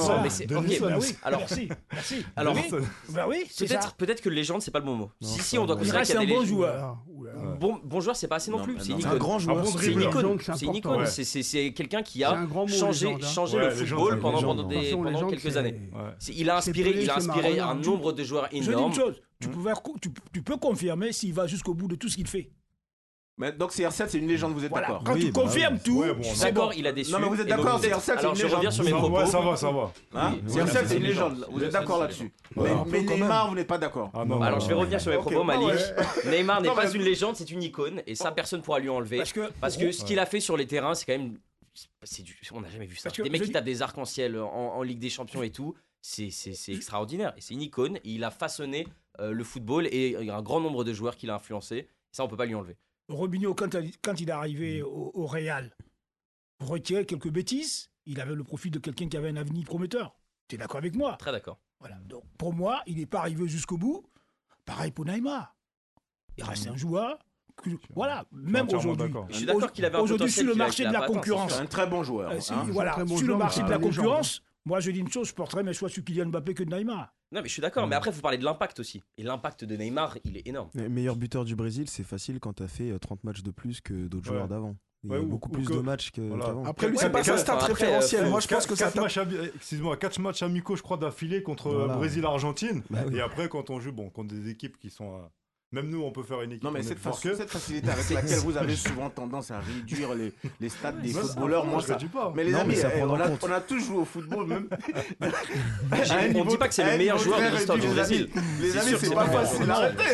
Merci. Alors, oui, peut-être que légende, c'est pas le bon mot. Si on doit considérer qu'il y a des joueur. Bon joueur, c'est pas assez non plus. C'est une icône. Un grand joueur. C'est une icône. C'est quelqu'un qui a changé le football pendant quelques années. Il a inspiré un nombre de joueurs énormes. Je dis une chose, tu peux confirmer s'il va jusqu'au bout de tout ce qu'il fait. Mais donc CR7 c'est une légende, vous êtes d'accord? Quand tu confirmes tout, je suis d'accord, il a déçu. Non mais vous êtes d'accord, CR7 c'est une légende. Alors je reviens sur mes propos. Ouais, ça va. CR7 c'est une légende, vous êtes d'accord là-dessus. Mais Neymar, vous n'êtes pas d'accord. Alors je vais revenir sur mes propos, Malik. Neymar n'est pas une légende, c'est une icône, et ça personne ne pourra lui enlever. Parce que ce qu'il a fait sur les terrains, c'est quand même... On n'a jamais vu ça. Des mecs qui tapent des arcs-en-ciel en Ligue des Champions et tout, c'est extraordinaire. Et c'est une icône, et il a façonné le football, et il y a un grand nombre de joueurs qu'il a influencé. Ça, on peut pas lui enlever. Robinho, quand il est arrivé au Real, pour retirer quelques bêtises, il avait le profil de quelqu'un qui avait un avenir prometteur. Tu es d'accord avec moi? Très d'accord. Voilà. Donc, pour moi, il n'est pas arrivé jusqu'au bout. Pareil pour Neymar. Il reste un joueur. Voilà, même aujourd'hui. Je suis d'accord qu'il avait un aujourd'hui sur le marché de la concurrence. C'est un très bon joueur. Sur le marché de la concurrence, moi je dis une chose, je porterais mes choix sur Kylian Mbappé que de Neymar. Non mais je suis d'accord, mais après il faut parler de l'impact aussi. Et l'impact de Neymar, il est énorme. Le meilleur buteur du Brésil, c'est facile quand tu as fait 30 matchs de plus que d'autres joueurs d'avant. Il y a beaucoup plus de matchs qu'avant. Après lui, c'est pas sa stat référentielle. Moi je pense que ça 4 matchs amicaux je crois d'affilée contre Brésil-Argentine. Et après quand on joue contre des équipes qui sont... Même nous, on peut faire une équipe. Non, mais cette facilité avec laquelle vous avez souvent tendance à réduire les stats des footballeurs, moi ça. Mais les amis, on a tous joué au football, même. On ne dit pas que c'est le meilleur joueur de l'histoire du Brésil. Les amis, c'est pas facile. Arrêtez.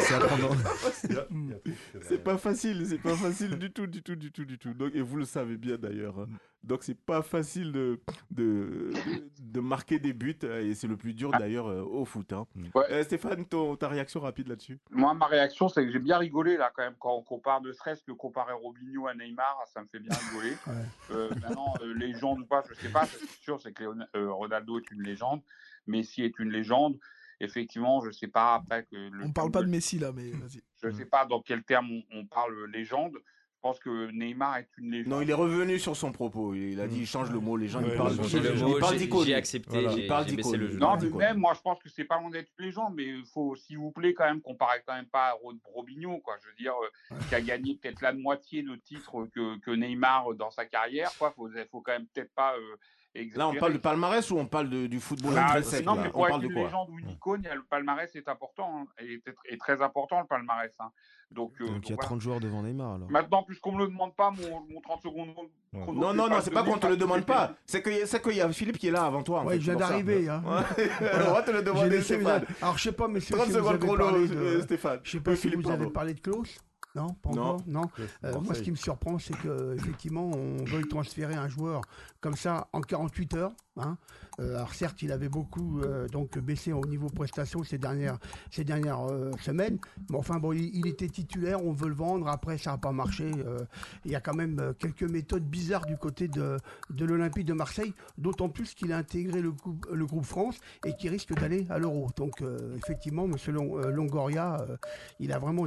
C'est pas facile du tout. Donc, et vous le savez bien d'ailleurs. Donc, c'est pas facile de marquer des buts. Et c'est le plus dur d'ailleurs au foot. Hein. Stéphane, ta réaction rapide là-dessus? Moi, ma réaction, c'est que j'ai bien rigolé là quand même quand on compare, ne serait-ce que comparer Robinho à Neymar, ça me fait bien rigoler. Maintenant, légende ou pas, je sais pas. Ce qui est sûr, c'est que Ronaldo est une légende. Messi est une légende. Effectivement, je sais pas après que. On parle pas de Messi là, mais vas-y. Je sais pas dans quel terme on parle légende. Je pense que Neymar est une légende. Non, il est revenu sur son propos. Il a dit, il change le mot légende. Il parle d'icône. J'ai accepté, voilà, j'ai baissé le jeu. Non, mais même, moi, je pense que c'est pas loin d'être une légende, mais il faut, s'il vous plaît, quand même, comparer quand même pas à Robinho, quoi. Je veux dire, qui a gagné peut-être la moitié de titres que Neymar dans sa carrière, quoi. Faut quand même peut-être pas. Là, on parle de palmarès ou on parle du football intrinsèque? Non, mais pour être une légende ou une icône, le palmarès est important, hein, et très important, le palmarès. Hein. Donc, il y a 30 joueurs devant Neymar, alors. Maintenant, puisqu'on ne me le demande pas, mon 30 secondes. Non, c'est pas qu'on te le demande pas. C'est qu'il y a Philippe qui est là avant toi. Oui, je viens d'arriver. Hein. On va te le demander, Stéphane. Alors, je sais pas, messieurs, 30 secondes chrono, Stéphane. Je sais pas si vous avez parlé de Klaus. Non, pas encore. Non. Moi, ce qui me surprend, c'est qu'effectivement, on veuille transférer un joueur comme ça en 48 heures. Hein. Alors certes, il avait beaucoup donc baissé au niveau prestation ces dernières semaines. Mais enfin, bon, il était titulaire, on veut le vendre. Après, ça n'a pas marché. Il y a quand même quelques méthodes bizarres du côté de l'Olympique de Marseille, d'autant plus qu'il a intégré le groupe France et qu'il risque d'aller à l'Euro. Donc, effectivement, M. Longoria, il a vraiment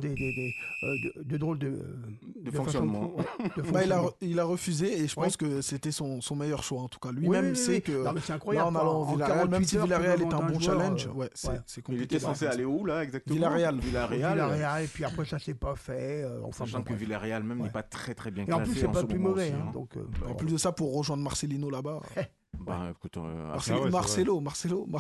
de drôles de fonctionnement. Il a refusé et je pense que c'était son meilleur choix. En tout cas, lui-même sait que non, mais c'est incroyable. Là, en allant au Villarreal, même si Villarreal est un bon challenge, c'est compliqué. Il était censé aller où là exactement? Villarreal. Et puis après, ça s'est pas fait. Sachant que Villarreal même n'est pas très très bien et classé. En plus, c'est pas plus mauvais. Aussi, donc, en plus de ça, pour rejoindre Marcelino là-bas. Écoute, Marcelo. Non,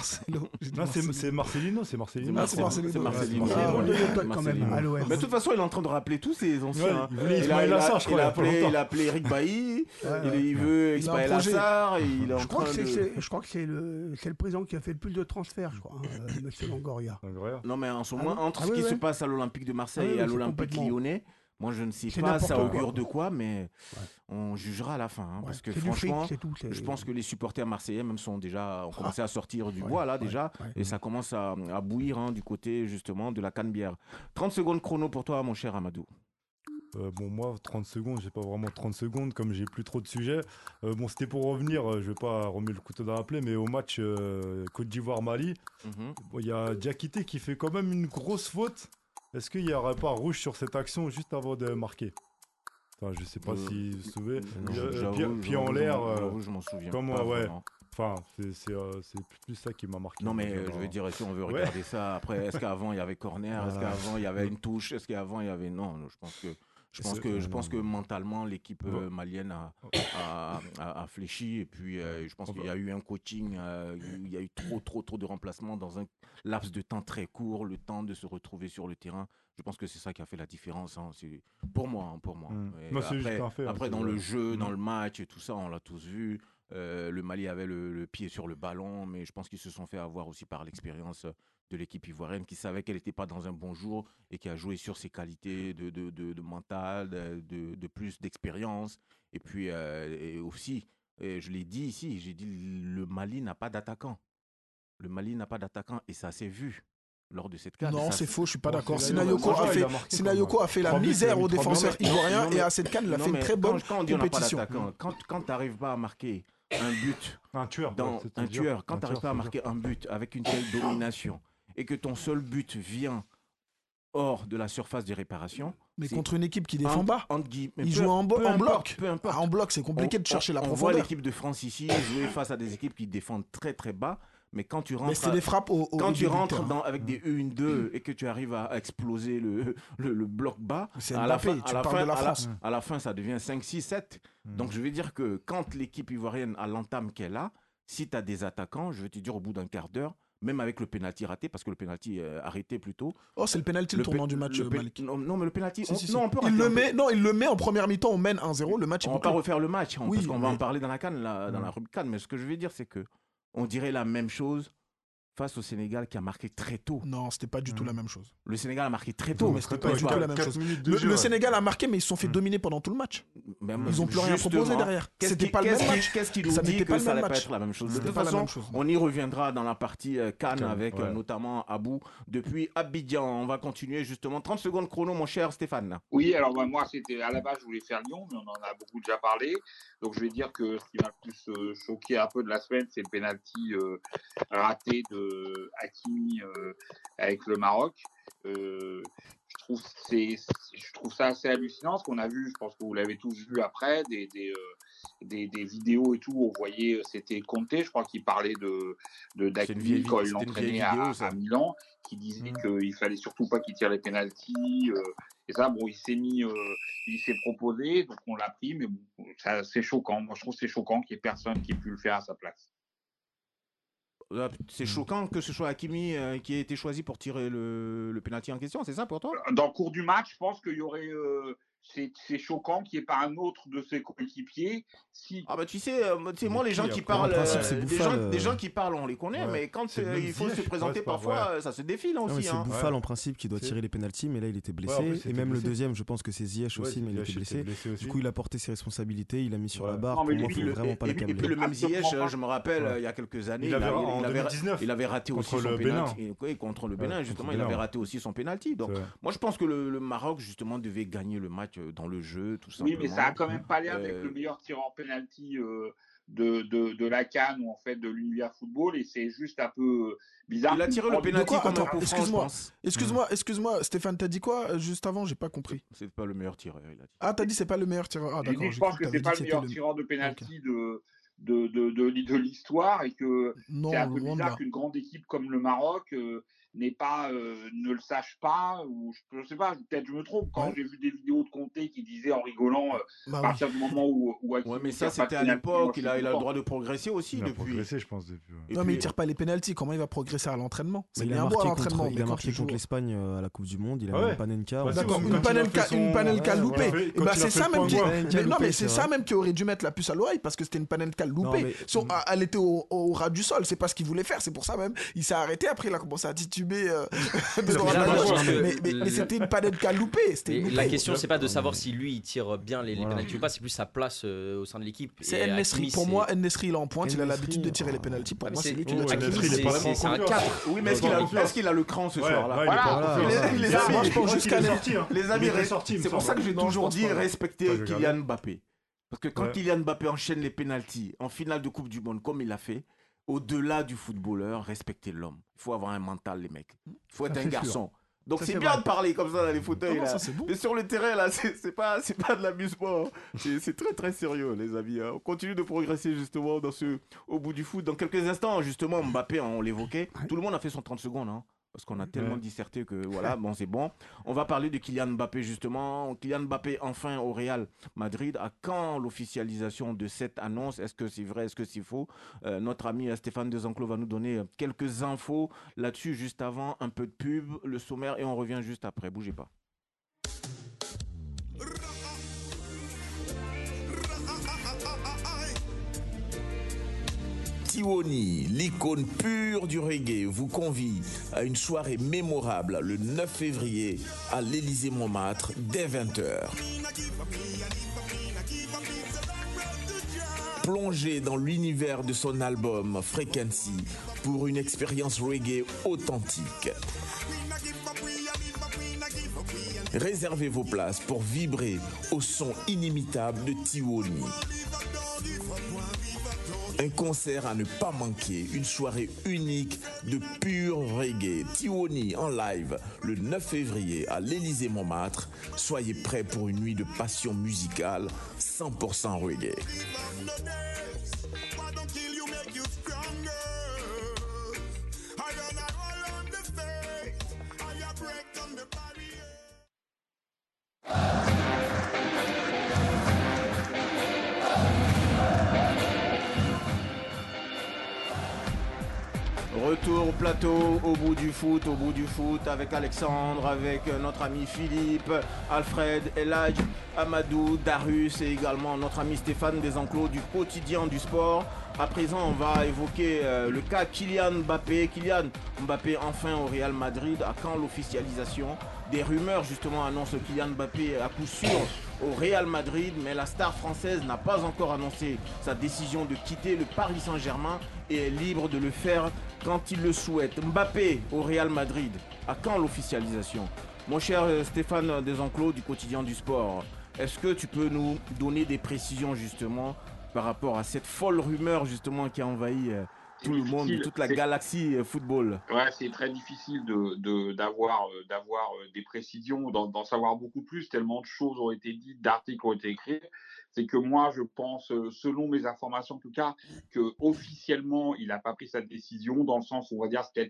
c'est Marcelino, c'est Marcelino. C'est Marcelino. Quand même, à l'OM. Mais de toute façon, il est en train de rappeler tous ses anciens. Il a appelé Eric Bailly, il veut Ismaël Assar. Je crois que c'est le président qui a fait le plus de transferts, je crois, M. Longoria. Non, mais en ce moment, entre ce qui se passe à l'Olympique de Marseille et à l'Olympique lyonnais, moi, je ne sais pas ça augure de quoi, mais on jugera à la fin. Hein, parce que franchement, je pense que les supporters marseillais même ont commencé à sortir du bois là déjà. Et ça commence à bouillir du côté justement de la Canebière. 30 secondes chrono pour toi, mon cher Amadou. Moi, 30 secondes, j'ai pas vraiment 30 secondes, comme j'ai plus trop de sujets. C'était pour revenir, je vais pas remettre le couteau dans la plaie, mais au match Côte d'Ivoire-Mali, il y a Diakité qui fait quand même une grosse faute. Est-ce qu'il n'y aurait pas rouge sur cette action juste avant de marquer? Enfin, je sais pas si vous vous souvenez. Pied en l'air. Je m'en souviens. Comment, Enfin, c'est plus ça qui m'a marqué. Non, mais je veux dire, si on veut regarder ça, après, est-ce qu'avant il y avait corner? Est-ce qu'avant il y avait une touche? Est-ce qu'avant il y avait. Non, je pense que mentalement l'équipe malienne a fléchi, et puis je pense qu'il y a eu un coaching, il y a eu trop de remplacements dans un laps de temps très court, le temps de se retrouver sur le terrain. Je pense que c'est ça qui a fait la différence, c'est pour moi. Après dans le jeu, dans le match et tout ça, on l'a tous vu. Le Mali avait le pied sur le ballon, mais je pense qu'ils se sont fait avoir aussi par l'expérience de l'équipe ivoirienne, qui savait qu'elle n'était pas dans un bon jour et qui a joué sur ses qualités de mental, de plus d'expérience. Et puis et aussi, je l'ai dit ici, j'ai dit le Mali n'a pas d'attaquant. Le Mali n'a pas d'attaquant et ça s'est vu lors de cette CAN. Non, c'est faux, je suis pas d'accord. Sinayoko a fait la misère aux défenseurs ivoiriens et à cette CAN, il a fait une très bonne compétition. Quand tu n'arrives pas à marquer un but, un tueur, quand tu n'arrives pas à marquer un but avec une telle domination et que ton seul but vient hors de la surface de réparation. Mais contre une équipe qui défend bas, il joue en bloc. Peu importe. En bloc, c'est compliqué de chercher la profondeur. On voit l'équipe de France ici jouer face à des équipes qui défendent très très bas. Mais quand tu rentres, c'est des frappes avec des 1-2 et que tu arrives à exploser le bloc bas, à la fin, ça devient 5-6-7. Donc je veux dire que quand l'équipe ivoirienne a l'entame qu'elle a, si tu as des attaquants, je vais te dire au bout d'un quart d'heure, même avec le pénalty raté, parce que le pénalty arrêté plutôt. Oh, c'est le pénalty le tournant du match, Malik. Non, mais le pénalty, on peut il le met en première mi-temps, on mène 1-0, le match est on va pas refaire le match, parce qu'on va en parler dans la CAN, dans la rubrique CAN, mais ce que je veux dire, c'est que on dirait la même chose face au Sénégal qui a marqué très tôt. Non, c'était pas du tout la même chose. Le Sénégal a marqué très tôt. Non, mais c'était pas du tout la même chose. Le Sénégal a marqué, mais ils se sont fait dominer pendant tout le match. Ils n'ont plus rien proposé derrière. C'était pas le même match. Qu'est-ce qui nous dit que ça n'allait pas être la même chose? De toute façon, on y reviendra dans la partie CAN avec notamment Abou depuis Abidjan. On va continuer justement. 30 secondes chrono, mon cher Stéphane. Oui, alors moi, c'était à la base, je voulais faire Lyon, mais on en a beaucoup déjà parlé. Donc, je vais dire que ce qui m'a le plus choqué un peu de la semaine, c'est le penalty raté de Hakimi avec le Maroc. Je trouve ça assez hallucinant, ce qu'on a vu, je pense que vous l'avez tous vu après, des vidéos et tout, on voyait, c'était Conte, je crois qu'il parlait d'Hakimi quand il l'entraînait à Milan, qui disait qu'il fallait surtout pas qu'il tire les pénaltys, et ça, bon, il s'est proposé, donc on l'a pris, mais bon, c'est choquant. Moi, je trouve que c'est choquant qu'il y ait personne qui ait pu le faire à sa place. C'est choquant que ce soit Hakimi qui ait été choisi pour tirer le penalty en question, c'est ça pour toi? Dans le cours du match, je pense qu'il y aurait... c'est choquant qu'il n'y ait pas un autre de ses coéquipiers. Ah bah tu sais, moi les gens qui parlent, des gens qui parlent, on les connaît, mais quand il faut se présenter parfois, ça se défile aussi. C'est Bouffal en principe qui doit tirer les pénaltys, mais là il était blessé. Et même le deuxième, je pense que c'est Ziyech aussi, mais il était blessé. Du coup il a porté ses responsabilités, il a mis sur la barre. Pour moi, il faut vraiment pas le câbler. Et puis le même Ziyech, je me rappelle, il y a quelques années, il avait raté aussi son pénalty. Contre le Bénin, justement, il avait raté aussi son pénalty. Donc moi je pense que le Maroc justement devait gagner le match dans le jeu, tout simplement. Oui, mais ça a quand même pas l'air avec le meilleur tireur penalty de la CAN ou en fait de l'Univers Football, et c'est juste un peu bizarre. Il a tiré le penalty contre excuse-moi, Stéphane, t'as dit quoi juste avant? J'ai pas compris. C'est pas le meilleur tireur, il a dit. Ah, t'as dit c'est pas le meilleur tireur. Ah, d'accord. Je pense que c'est pas le meilleur tireur de penalty de l'histoire, et que c'est un peu bizarre qu'une grande équipe comme le Maroc ne le sache pas, ou je sais pas, peut-être je me trompe, quand j'ai vu des vidéos de Conte qui disaient en rigolant à partir du moment où Hakimi, mais ça c'était à l'époque, il a le droit de progresser aussi depuis. Progressé, je pense, depuis. Non, mais il tire pas les pénaltys, comment il va progresser à l'entraînement? Il a marqué contre l'Espagne à la Coupe du Monde, il a mis une Panenka. Une Panenka loupée. C'est ça même c'est ça même qui aurait dû mettre la puce à l'oreille, parce que c'était une Panenka loupée. Elle était au ras du sol, c'est pas ce qu'il voulait faire, c'est pour ça même il s'est arrêté, après il a commencé à tituber. Mais c'était une Panenka loupée. La question, c'est pas de savoir si lui il tire bien les pénaltys ou pas, c'est plus sa place au sein de l'équipe. C'est El Nesri. Pour moi, El Nesri il est en pointe, il a l'habitude de tirer les pénaltys. Pour moi, c'est lui qui le tire. C'est un 4. Oui, mais est-ce qu'il a le cran ce soir-là? Moi, je pense jusqu'à les amis, c'est pour ça que j'ai toujours dit respecter Kylian Mbappé. Parce que quand Kylian Mbappé enchaîne les pénaltys en finale de Coupe du Monde, comme il l'a fait, au-delà du footballeur, respecter l'homme. Il faut avoir un mental, les mecs. Il faut être un garçon. Donc c'est bien de parler comme ça dans les fauteuils. Là. Mais sur le terrain, là, c'est pas de l'amusement. C'est très très sérieux, les amis. On continue de progresser justement au bout du foot. Dans quelques instants, justement, Mbappé, on l'évoquait. Tout le monde a fait son 30 secondes. Parce qu'on a tellement disserté que voilà, bon, c'est bon. On va parler de Kylian Mbappé justement. Kylian Mbappé enfin au Real Madrid. À quand l'officialisation de cette annonce? Est-ce que c'est vrai? Est-ce que c'est faux? Notre ami Stéphane Desenclos va nous donner quelques infos là-dessus juste avant. Un peu de pub, le sommaire, et on revient juste après. Bougez pas. Tiwoni, l'icône pure du reggae, vous convie à une soirée mémorable le 9 février à l'Élysée-Montmartre dès 20h. Plongez dans l'univers de son album Frequency pour une expérience reggae authentique. Réservez vos places pour vibrer au son inimitable de Tiwoni. Un concert à ne pas manquer, une soirée unique de pur reggae. Tiwoni en live le 9 février à l'Élysée-Montmartre. Soyez prêts pour une nuit de passion musicale 100% reggae. Retour au plateau, au bout du foot, avec Alexandre, avec notre ami Philippe, Alfred, Eladj, Amadou, Darius et également notre ami Stéphane des enclos du quotidien du sport. À présent, on va évoquer le cas Kylian Mbappé. Kylian Mbappé enfin au Real Madrid. À quand l'officialisation? Des rumeurs justement annoncent Kylian Mbappé à coup sûr au Real Madrid, mais la star française n'a pas encore annoncé sa décision de quitter le Paris Saint-Germain et est libre de le faire quand il le souhaite. Mbappé au Real Madrid, à quand l'officialisation? Mon cher Stéphane Desenclos du quotidien du sport, est-ce que tu peux nous donner des précisions justement par rapport à cette folle rumeur justement qui a envahi tout le monde, toute la galaxie football? Ouais, c'est très difficile d'avoir des précisions, d'en savoir beaucoup plus, tellement de choses ont été dites, d'articles ont été écrits. C'est que moi, je pense, selon mes informations en tout cas, que officiellement, il n'a pas pris sa décision, dans le sens où on va dire c'est peut-être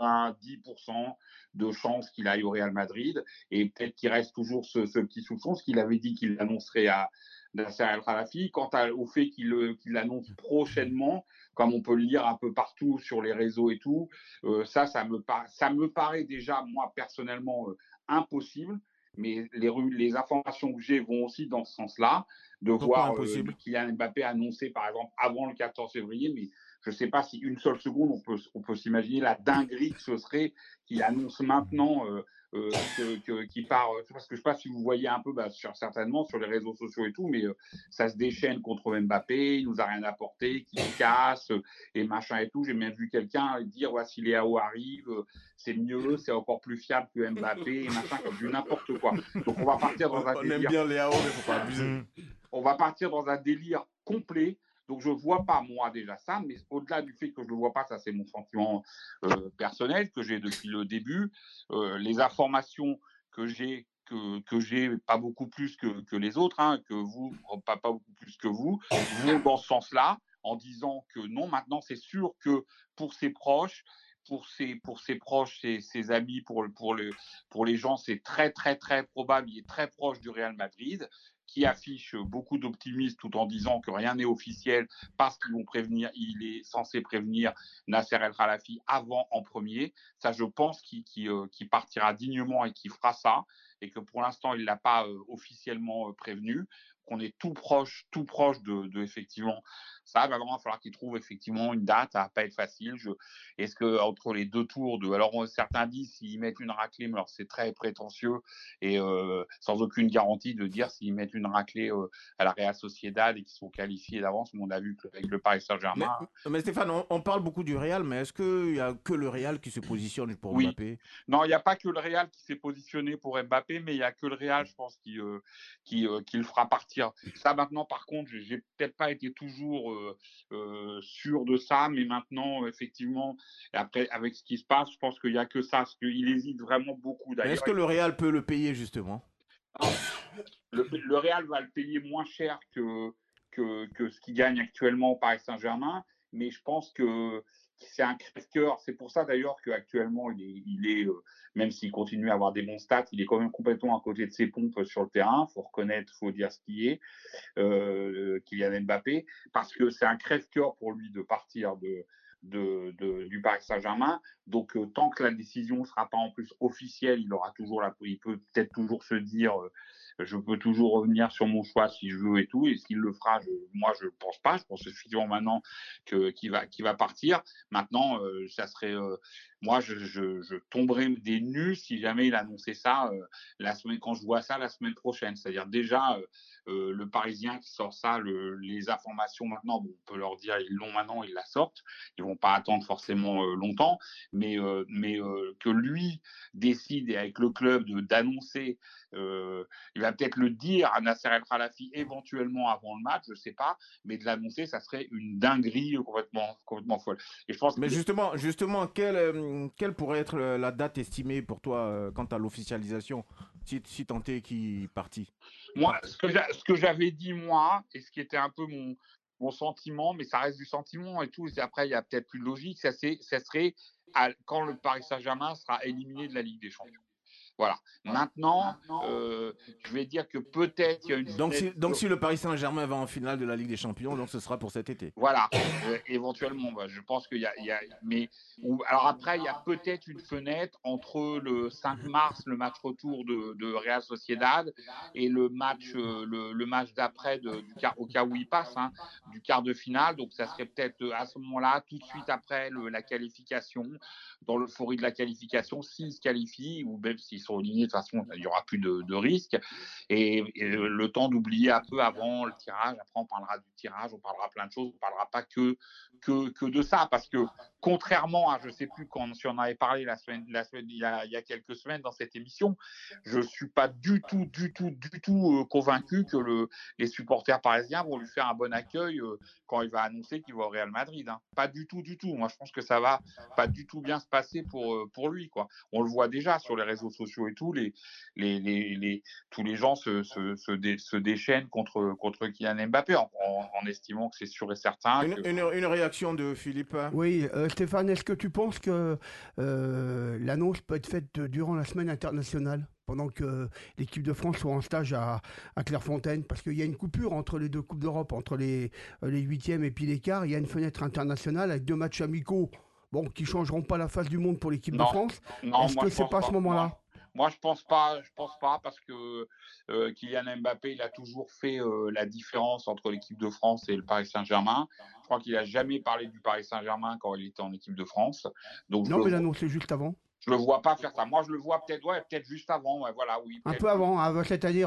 90% de chances qu'il aille au Real Madrid, et peut-être qu'il reste toujours ce petit soupçon, ce qu'il avait dit qu'il annoncerait à Nasser El Khelaïfi. Quant au fait qu'il l'annonce prochainement, comme on peut le lire un peu partout sur les réseaux et tout, ça me paraît déjà, moi, personnellement, impossible. Mais les informations que j'ai vont aussi dans ce sens-là, de voir Kylian Mbappé annoncer, par exemple, avant le 14 février, mais je ne sais pas si une seule seconde, on peut s'imaginer la dinguerie que ce serait qu'il annonce maintenant qui part. Parce que je ne sais pas si vous voyez un peu, certainement sur les réseaux sociaux et tout, mais ça se déchaîne contre Mbappé, il nous a rien apporté, qu'il casse et machin et tout. J'ai même vu quelqu'un dire si Léao arrive, c'est mieux, c'est encore plus fiable que Mbappé et machin, comme du n'importe quoi. Donc on va partir dans un délire. On aime bien Léao, mais faut pas abuser. On va partir dans un délire complet. Donc, je ne vois pas, moi, déjà ça, mais au-delà du fait que je ne le vois pas, ça, c'est mon sentiment personnel que j'ai depuis le début. Les informations que j'ai, pas beaucoup plus que les autres, que vous, pas beaucoup plus que vous, vont dans ce sens-là, en disant que non, maintenant, c'est sûr que pour ses proches, ses amis, pour les gens, c'est très, très, très probable, il est très proche du Real Madrid, qui affiche beaucoup d'optimisme tout en disant que rien n'est officiel parce il est censé prévenir Nasser El Khelaïfi avant en premier. Ça, je pense qu'il partira dignement et qu'il fera ça, et que pour l'instant, il ne l'a pas officiellement prévenu, qu'on est tout proche de effectivement ça. Maintenant, il va falloir qu'il trouve effectivement une date, ça ne va pas être facile. Est-ce que entre les deux tours alors certains disent s'ils mettent une raclée, mais alors c'est très prétentieux et sans aucune garantie de dire s'ils mettent une raclée à la Real Sociedad et qu'ils sont qualifiés d'avance. On a vu qu'avec le Paris Saint-Germain. Mais Stéphane, on parle beaucoup du Real, mais est-ce qu'il n'y a que le Real qui se positionne pour Mbappé? Non, il n'y a pas que le Real qui s'est positionné pour Mbappé, mais il n'y a que le Real, je pense, qui le fera partir. Ça, maintenant, par contre, j'ai peut-être pas été toujours sûr de ça, mais maintenant, effectivement, après, avec ce qui se passe, je pense qu'il n'y a que ça, parce qu'il hésite vraiment beaucoup. Est-ce que le Real peut le payer, justement? Le Real va le payer moins cher que ce qu'il gagne actuellement au Paris Saint-Germain, mais je pense que c'est un crève-cœur. C'est pour ça d'ailleurs qu'actuellement, il est même s'il continue à avoir des bons stats, il est quand même complètement à côté de ses pompes sur le terrain. Il faut reconnaître, il faut dire ce qui est, Kylian Mbappé, parce que c'est un crève-cœur pour lui de partir du Paris Saint-Germain. Donc, tant que la décision ne sera pas en plus officielle, il peut peut-être toujours se dire je peux toujours revenir sur mon choix si je veux et tout. Et s'il le fera, moi, je ne pense pas. Je pense effectivement maintenant qu'il va partir. Maintenant, ça serait. Moi, je tomberais des nues si jamais il annonçait ça quand je vois ça la semaine prochaine. C'est-à-dire déjà le Parisien qui sort ça, les informations maintenant, on peut leur dire ils l'ont maintenant, ils la sortent. Ils vont pas attendre forcément longtemps, mais que lui décide et avec le club d'annoncer, il va peut-être le dire à Nasser El Khelaïfi éventuellement avant le match, je sais pas, mais de l'annoncer, ça serait une dinguerie complètement folle. Et je pense mais justement, quelle pourrait être la date estimée pour toi quant à l'officialisation, si tant est qu'il partit? Moi, ce que j'avais dit moi, et ce qui était un peu mon sentiment, mais ça reste du sentiment et tout, et après il y a peut-être plus de logique, ça serait quand le Paris Saint-Germain sera éliminé de la Ligue des Champions. Voilà. Maintenant, je vais dire que peut-être il y a une... Donc si le Paris Saint-Germain va en finale de la Ligue des Champions, donc ce sera pour cet été. Voilà, éventuellement, je pense qu'il y a alors après, il y a peut-être une fenêtre entre le 5 mars, le match retour de Real Sociedad, et le match d'après, au cas où il passe, hein, du quart de finale. Donc ça serait peut-être à ce moment-là, tout de suite après la qualification, dans l'euphorie de la qualification, s'ils se qualifient, ou même s'ils sont éliminés, de toute façon, il n'y aura plus de risque. Et le temps d'oublier un peu avant le tirage. Après, on parlera du tirage, on parlera plein de choses, on ne parlera pas que de ça. Parce que contrairement à, je ne sais plus si on avait parlé il y a quelques semaines dans cette émission, je ne suis pas du tout convaincu que les supporters parisiens vont lui faire un bon accueil quand il va annoncer qu'il va au Real Madrid. Hein. Pas du tout. Moi, je pense que ça va pas du tout bien se passer pour lui, quoi. On le voit déjà sur les réseaux sociaux et tout, tous les gens se déchaînent contre Kylian Mbappé en estimant que c'est sûr et certain. Une réaction de Philippe. Oui, Stéphane, est-ce que tu penses que l'annonce peut être faite durant la semaine internationale, pendant que l'équipe de France soit en stage à Clairefontaine? Parce qu'il y a une coupure entre les deux Coupes d'Europe, entre les huitièmes et puis les quarts. Il y a une fenêtre internationale avec 2 matchs amicaux qui ne changeront pas la face du monde pour l'équipe de France. Est-ce que c'est pas à ce moment-là? Moi, je pense pas parce que Kylian Mbappé, il a toujours fait la différence entre l'équipe de France et le Paris Saint-Germain. Je crois qu'il a jamais parlé du Paris Saint-Germain quand il était en équipe de France. Donc, non, mais l'annonce juste avant. Je le vois pas faire ça. Moi, je le vois peut-être juste avant. Voilà, oui. Un peu avant, c'est-à-dire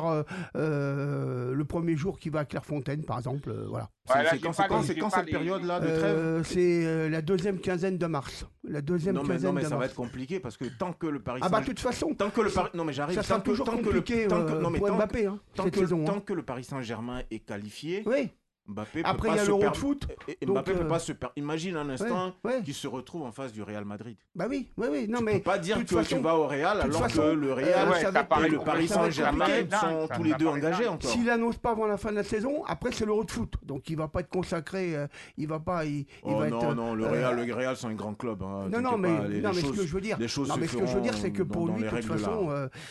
le premier jour qui va à Clairefontaine, par exemple. Voilà. C'est quand cette période-là de trêve? C'est la deuxième quinzaine de mars. Non, mais ça va être compliqué parce que tant que le Paris Saint-Germain... de toute façon. Tant que le Paris... Non, mais j'arrive. Ça sera toujours compliqué pour Mbappé, cette saison. Tant que le Paris Saint-Germain est qualifié... Oui. Mbappé après, il y a l'Euro de foot. Mbappé peut pas se perdre. Imagine un instant qu'il se retrouve en face du Real Madrid. Bah oui. Non, tu mais peux pas dire que tu vas au Real alors que le Real et le Paris Saint-Germain sont tous les deux engagés encore. S'il n'annonce pas avant la fin de la saison, après c'est l'Euro de foot. Donc il va pas être consacré. Il va pas. Non, le Real c'est un grand club. Non, mais ce que je veux dire. Ce que je veux dire, c'est que pour lui, de toute façon,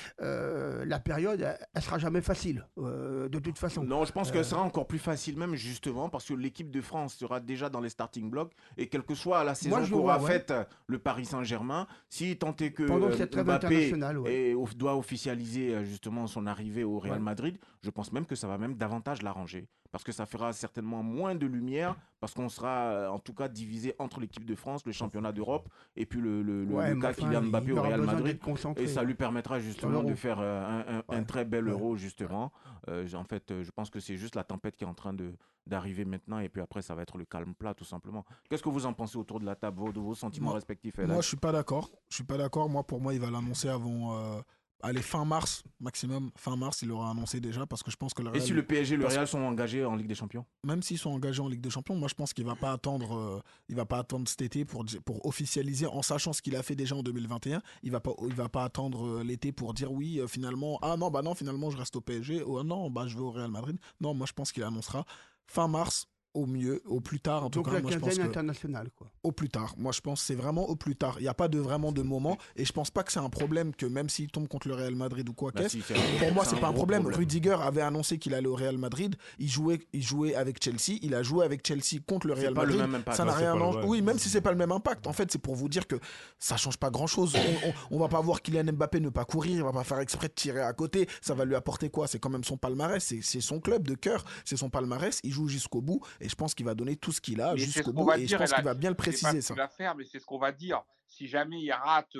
la période, elle sera jamais facile. De toute façon. Non, je pense qu'elle sera encore plus facile même. Justement, parce que l'équipe de France sera déjà dans les starting blocks et quelle que soit la saison qu'aura faite le Paris Saint-Germain, si tant est que Mbappé doit officialiser justement son arrivée au Real Madrid, je pense même que ça va même davantage l'arranger. Parce que ça fera certainement moins de lumière, parce qu'on sera en tout cas divisé entre l'équipe de France, le championnat d'Europe, et puis le cas Kylian Mbappé au Real Madrid. Et ça lui permettra justement de faire un très bel Euro, justement. En fait, je pense que c'est juste la tempête qui est en train d'arriver maintenant, et puis après, ça va être le calme plat, tout simplement. Qu'est-ce que vous en pensez autour de la table, vos sentiments respectifs? Moi, je suis pas d'accord. Pour moi, il va l'annoncer avant... Allez, fin mars, maximum. Fin mars, il l'aura annoncé déjà parce que je pense que le Real... Et si le PSG et le Real sont engagés en Ligue des Champions? Même s'ils sont engagés en Ligue des Champions, moi je pense qu'il va pas attendre cet été pour officialiser, en sachant ce qu'il a fait déjà en 2021. Il va pas attendre l'été pour dire oui, finalement, finalement je reste au PSG. Oh non, je vais au Real Madrid. Non, moi je pense qu'il annoncera fin mars. Au mieux, au plus tard, en tout cas. Donc la quinzaine internationale, quoi. Au plus tard. Moi, je pense que c'est vraiment au plus tard. Il n'y a pas vraiment de moment. Et je pense pas que c'est un problème que même s'il tombe contre le Real Madrid ou quoi qu'est-ce, pour moi, c'est pas un problème. Rudiger avait annoncé qu'il allait au Real Madrid. Il jouait avec Chelsea. Il a joué avec Chelsea contre le Real Madrid. Ça n'a rien changé. Oui, même si c'est pas le même impact. En fait, c'est pour vous dire que ça change pas grand-chose. On va pas voir Kylian Mbappé ne pas courir. Il va pas faire exprès de tirer à côté. Ça va lui apporter quoi? C'est quand même son palmarès. C'est son club de cœur. C'est son palmarès. Il joue jusqu'au bout. Et je pense qu'il va donner tout ce qu'il a jusqu'au bout et je pense qu'il va bien le préciser, ça. C'est pas ce qu'il va faire, mais c'est ce qu'on va dire. Si jamais il rate,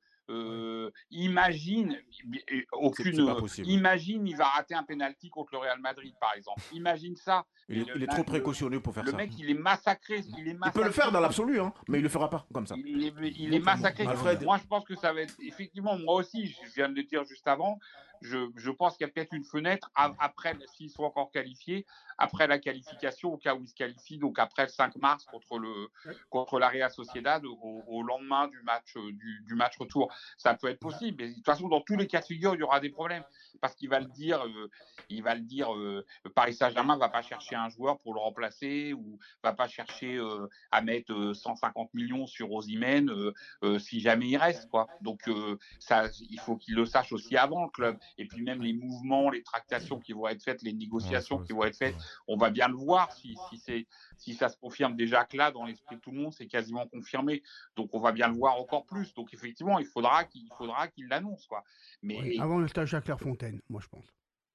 imagine, il va rater un penalty contre le Real Madrid, par exemple. Imagine ça. Il est trop précautionneux pour faire ça. Le mec, il est massacré. Il peut le faire dans l'absolu, mais il le fera pas comme ça. Il est massacré. Moi, je pense que ça va être... Effectivement, moi aussi, je viens de le dire juste avant, je pense qu'il y a peut-être une fenêtre après, s'ils sont encore qualifiés, après la qualification, au cas où ils se qualifient, donc après le 5 mars contre la Real Sociedad, au lendemain du match retour. Ça peut être possible, mais de toute façon, dans tous les cas de figure, il y aura des problèmes, parce qu'il va le dire, Paris Saint-Germain ne va pas chercher un joueur pour le remplacer, ou va pas chercher à mettre 150 millions sur Osimhen si jamais il reste, quoi. Donc ça, il faut qu'il le sache aussi avant, le club. Et puis même les mouvements, les tractations qui vont être faites, les négociations qui vont être faites, on va bien le voir si ça se confirme déjà que là, dans l'esprit de tout le monde, c'est quasiment confirmé. Donc on va bien le voir encore plus. Donc effectivement, il faudra qu'il l'annonce, quoi. Mais Oui, avant le stage à Clairefontaine, moi je pense. Alfred ?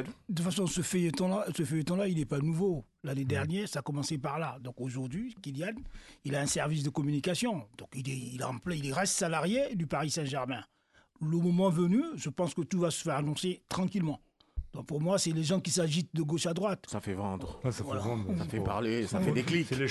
De toute façon, ce feuilleton-là, il n'est pas nouveau. L'année dernière, ça a commencé par là. Donc aujourd'hui, Kylian, il a un service de communication. Donc il reste salarié du Paris Saint-Germain. Le moment venu, je pense que tout va se faire annoncer tranquillement. Donc pour moi, c'est les gens qui s'agitent de gauche à droite. Ça fait vendre. Ouais, ça fait vendre. Ça fait parler, ça fait des clics. C'est le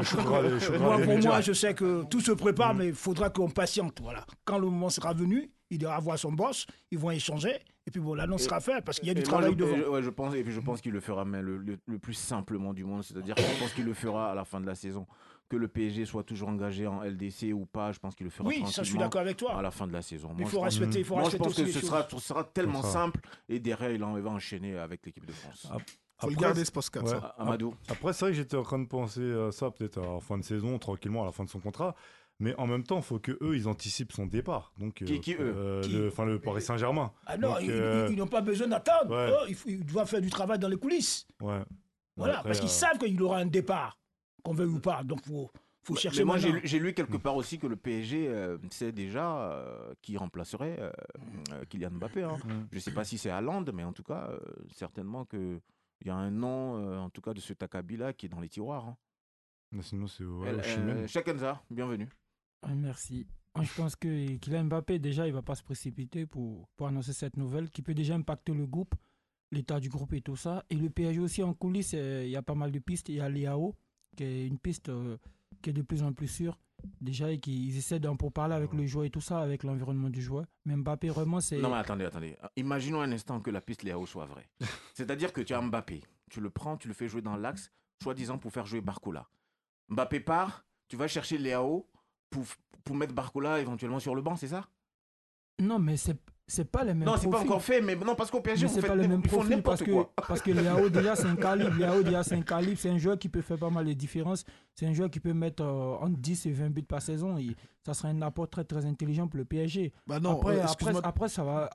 Pour moi, je sais que tout se prépare, mais il faudra qu'on patiente. Voilà. Quand le moment sera venu, il ira voir son boss, ils vont échanger, et puis bon, l'annonce sera faite parce qu'il y a du travail devant. Je pense qu'il le fera mais le plus simplement du monde, c'est-à-dire que je pense qu'il le fera à la fin de la saison. Que le PSG soit toujours engagé en LDC ou pas, je pense qu'il le fera tranquillement. Oui, ça, je suis d'accord avec toi. À la fin de la saison. Mais il faut respecter. Je pense que ce sera tellement simple et derrière, il va enchaîner avec l'équipe de France. Faut le garder ce podcast. Ouais. Amadou. Après, c'est vrai que j'étais en train de penser à ça peut-être à la fin de saison, tranquillement, à la fin de son contrat. Mais en même temps, il faut qu'eux, ils anticipent son départ. Donc, qui eux le Paris Saint-Germain. Ah non, ils n'ont pas besoin d'attendre. Ouais. Ils doivent faire du travail dans les coulisses. Ouais. Voilà, parce qu'ils savent qu'il aura un départ, qu'on veuille ou pas. Donc, faut chercher. Mais moi, j'ai lu quelque part aussi que le PSG sait déjà qui remplacerait Kylian Mbappé. Hein. Je ne sais pas si c'est Haaland, mais en tout cas, certainement qu'il y a un nom, en tout cas, de ce Takabi-là qui est dans les tiroirs. Hein. Sinon, c'est Osimhen. Chakenza, bienvenue. Merci. Moi, je pense que Kylian Mbappé, déjà, il ne va pas se précipiter pour annoncer cette nouvelle qui peut déjà impacter le groupe, l'état du groupe et tout ça. Et le PSG aussi en coulisses, il y a pas mal de pistes. Il y a Léao, qui est une piste qui est de plus en plus sûre. Déjà, ils essaient pour parler avec le joueur et tout ça, avec l'environnement du joueur. Mais Mbappé, vraiment, c'est... Non, mais attendez. Imaginons un instant que la piste Léao soit vraie. C'est-à-dire que tu as Mbappé. Tu le prends, tu le fais jouer dans l'axe, soi-disant pour faire jouer Barcola. Mbappé part, tu vas chercher Léao pour mettre Barcola éventuellement sur le banc, c'est ça? Non, mais c'est pas les mêmes profils. Non, c'est pas encore fait, mais non, parce qu'au PSG, c'est pas les mêmes profils parce que Léao, déjà, c'est un calibre. C'est un joueur qui peut faire pas mal de différences. C'est un joueur qui peut mettre entre 10 et 20 buts par saison. Et ça serait un apport très, très intelligent pour le PSG. Bah non, après, ça va...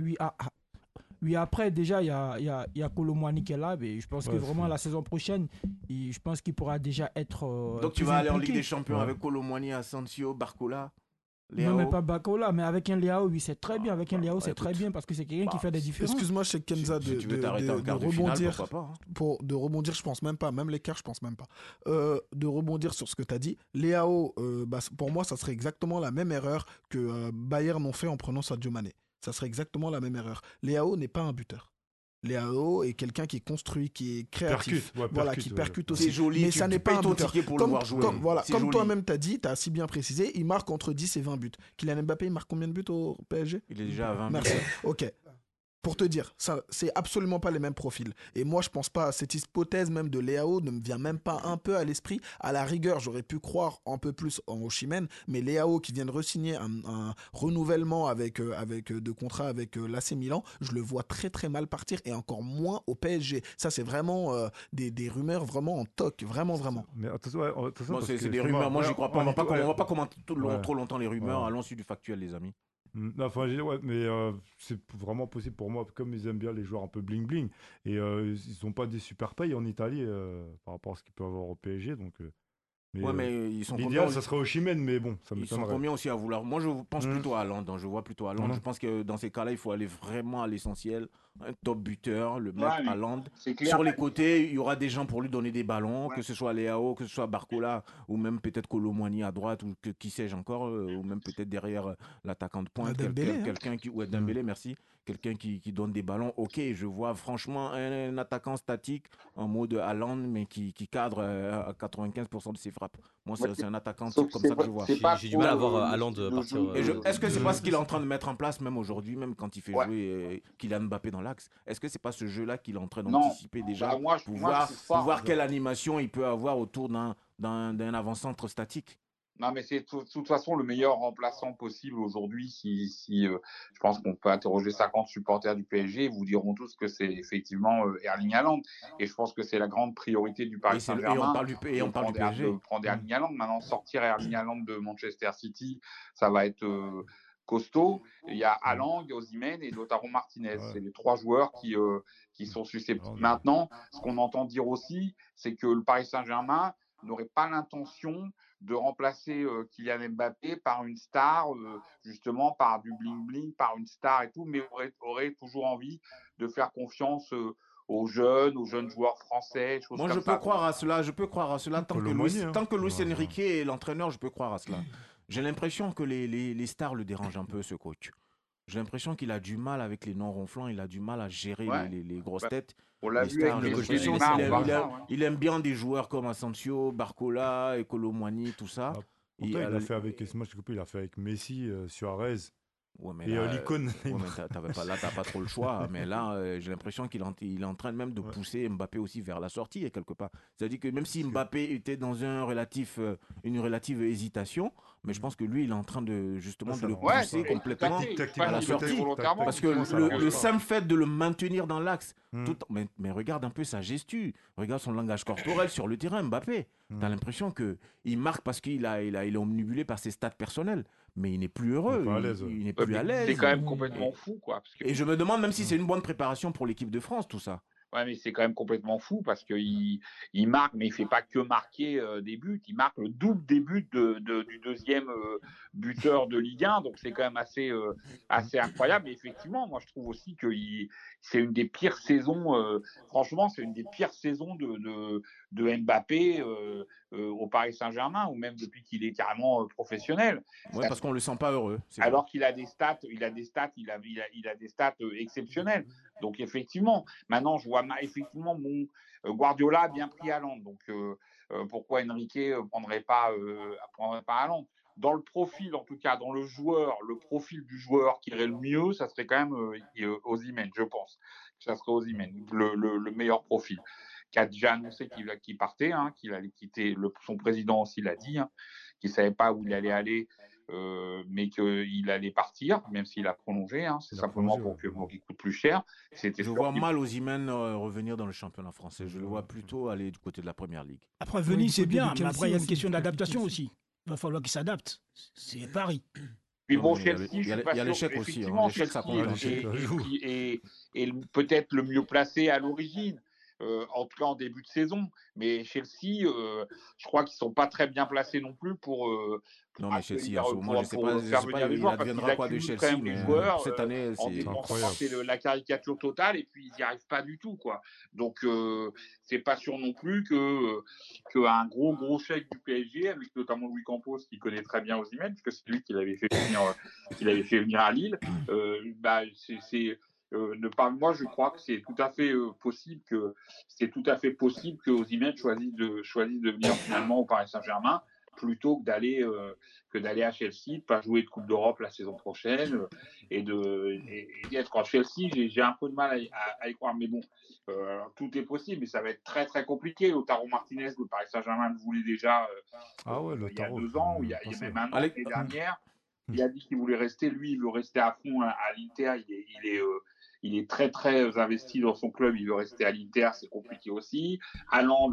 Après, déjà, il y a Kolo Muani qui est là. Mais je pense que vraiment, la saison prochaine, je pense qu'il pourra déjà être... Donc, tu vas aller en Ligue des Champions avec Kolo Muani, Asensio, Barcola, Léao. Non, mais pas Barcola, mais avec un Léao, oui, c'est très bien. Avec un Léao, c'est très bien parce que c'est quelqu'un qui fait des différences. Excuse-moi, chez Kenza, de rebondir. De rebondir, je pense même pas. Même l'écart, je pense même pas. De rebondir sur ce que tu as dit. Léao, pour moi, ça serait exactement la même erreur que Bayern ont fait en prenant Sadio Mané. Ça serait exactement la même erreur. Léao n'est pas un buteur. Léao est quelqu'un qui est construit, qui est créatif, qui percute aussi. C'est joli, mais ça n'est pas un buteur. Pour le voir jouer. Comme toi-même t'as dit, t'as si bien précisé, il marque entre 10 et 20 buts. Kylian Mbappé, il marque combien de buts au PSG? Il est déjà à 20 buts. Merci. Ok. Pour te dire, ça, c'est absolument pas les mêmes profils. Et moi, je pense pas, cette hypothèse même de Léao ne me vient même pas un peu à l'esprit. À la rigueur, j'aurais pu croire un peu plus en Osimhen, mais Léao qui vient de re-signer un renouvellement de contrat avec l'AC Milan, je le vois très très mal partir et encore moins au PSG. Ça, c'est vraiment des rumeurs vraiment en toc, vraiment. Mais attention, c'est des rumeurs. Moi, j'y crois pas. On va pas commenter trop longtemps les rumeurs. Allons sur du factuel, les amis. Enfin, mais c'est vraiment possible pour moi, comme ils aiment bien les joueurs un peu bling-bling, et ils n'ont pas des super payes en Italie par rapport à ce qu'ils peuvent avoir au PSG. Donc, mais ils sont l'idéal, ça serait Osimhen, mais bon, ça ils sont combien aussi à vouloir. Moi, je pense plutôt à Haaland. Je vois plutôt à Haaland. Je pense que dans ces cas-là, il faut aller vraiment à l'essentiel. Un top buteur, le mec Haaland. Sur les côtés, il y aura des gens pour lui donner des ballons, que ce soit Léao, que ce soit Barcola, ou même peut-être Kolo Muani à droite, ou qui sais-je encore, ou même peut-être derrière l'attaquant de pointe, quelqu'un qui, Dembélé, merci, quelqu'un qui donne des ballons. Ok, je vois franchement un attaquant statique en mode Haaland, mais qui cadre à 95% de ses frappes. Moi, c'est un attaquant type comme ça que je vois. J'ai du mal à voir Haaland partir. Est-ce que c'est pas ce qu'il est en train de mettre en place même aujourd'hui, même quand il fait jouer Kylian Mbappé dans l'axe? Est-ce que c'est pas ce jeu-là qu'il est en train d'anticiper déjà pour voir quelle animation il peut avoir autour d'un avant-centre statique? Non, mais c'est de toute façon le meilleur remplaçant possible aujourd'hui. Je pense qu'on peut interroger 50 supporters du PSG, ils vous diront tous que c'est effectivement Erling Haaland. Et je pense que c'est la grande priorité du Paris Saint-Germain. Et on parle du PSG. De prendre Erling Haaland. Maintenant, sortir Erling Haaland de Manchester City, ça va être costaud. Il y a Haaland, Osimhen et Lautaro Martinez. C'est les 3 joueurs qui sont susceptibles. Maintenant, ce qu'on entend dire aussi, c'est que le Paris Saint-Germain n'aurait pas l'intention de remplacer Kylian Mbappé par une star, justement par du bling-bling, par une star et tout, mais aurait toujours envie de faire confiance aux jeunes joueurs français, choses Moi, comme je ça. peux croire à cela, tant que Luis Enrique est l'entraîneur, je peux croire à cela. J'ai l'impression que les stars le dérangent un peu, ce coach. J'ai l'impression qu'il a du mal avec les non-ronflants, il a du mal à gérer les grosses têtes. On l'a vu avec il aime bien des joueurs comme Asensio, Barcola, Kolo Muani, tout ça. Il a fait avec Messi, Suarez. Ouais, mais et là, l'icône. Ouais, mais t'as pas trop le choix. Mais là, j'ai l'impression qu'il est en train même de pousser Mbappé aussi vers la sortie, quelque part. C'est-à-dire que même si Mbappé était dans une relative hésitation, mais je pense que lui, il est en train de justement de le pousser complètement à la sortie. Parce que le simple fait de le maintenir dans l'axe, mais regarde un peu sa gestu, regarde son langage corporel sur le terrain, Mbappé. T'as l'impression qu'il marque parce qu'il est omnibulé par ses stats personnels. Mais il n'est plus heureux, il n'est plus à l'aise. C'est quand même complètement fou, quoi. Et je me demande même si c'est une bonne préparation pour l'équipe de France, tout ça. Ouais, mais c'est quand même complètement fou parce qu'il marque, mais il ne fait pas que marquer des buts. Il marque le double des buts du deuxième buteur de Ligue 1. Donc, c'est quand même assez incroyable. Et effectivement, moi, je trouve aussi que c'est une des pires saisons. Franchement, c'est une des pires saisons de Mbappé au Paris Saint-Germain, ou même depuis qu'il est carrément professionnel. Oui, parce qu'on ne le sent pas heureux. Alors qu'il a des stats, il a des stats exceptionnelles. Donc effectivement, maintenant je vois effectivement mon Guardiola a bien pris Haaland. Donc pourquoi Enrique prendrait pas Haaland? Dans le profil, en tout cas, dans le profil du joueur qui irait le mieux, ça serait quand même Osimhen, je pense. Ça serait Osimhen, le meilleur profil, qui a déjà annoncé qu'il partait, qu'il allait quitter. Son président aussi l'a dit, qu'il ne savait pas où il allait aller. Mais qu'il allait partir, même s'il a prolongé, c'est simplement pour qu'il coûte plus cher. Je vois mal Osimhen revenir dans le championnat français. Je le vois plutôt aller du côté de la Première Ligue. Après, venir, c'est bien, mais après, il y a une question d'adaptation aussi. Il va falloir qu'il s'adapte. C'est Paris. Puis bon, Chelsea, il y a l'échec aussi. L'échec, ça compte. Et peut-être le mieux placé à l'origine. En tout cas en début de saison, mais Chelsea, je crois qu'ils sont pas très bien placés non plus pour. Non, mais Chelsea, à ce moment, je sais pas, il adviendra quoi de Chelsea, mais cette année, c'est incroyable. C'est la caricature totale, et puis ils n'y arrivent pas du tout, quoi. Donc, c'est pas sûr non plus qu'un gros chèque du PSG, avec notamment Louis Campos qui connaît très bien Osimhen, parce que c'est lui qui l'avait fait venir à Lille. Moi, je crois que c'est tout à fait possible que Osimhen choisisse de venir finalement au Paris Saint-Germain plutôt que d'aller à Chelsea, de pas jouer de Coupe d'Europe la saison prochaine et d'être à Chelsea. J'ai un peu de mal à y croire, mais bon, tout est possible, mais ça va être très très compliqué. Lautaro Martinez, le Paris Saint-Germain le voulait déjà il y a 2 ans, ou il y a même un an, l'année dernière. Il a dit qu'il voulait rester. Lui, il veut rester à fond à l'Inter. Il est très très investi dans son club. Il veut rester à l'Inter, c'est compliqué aussi. Haaland,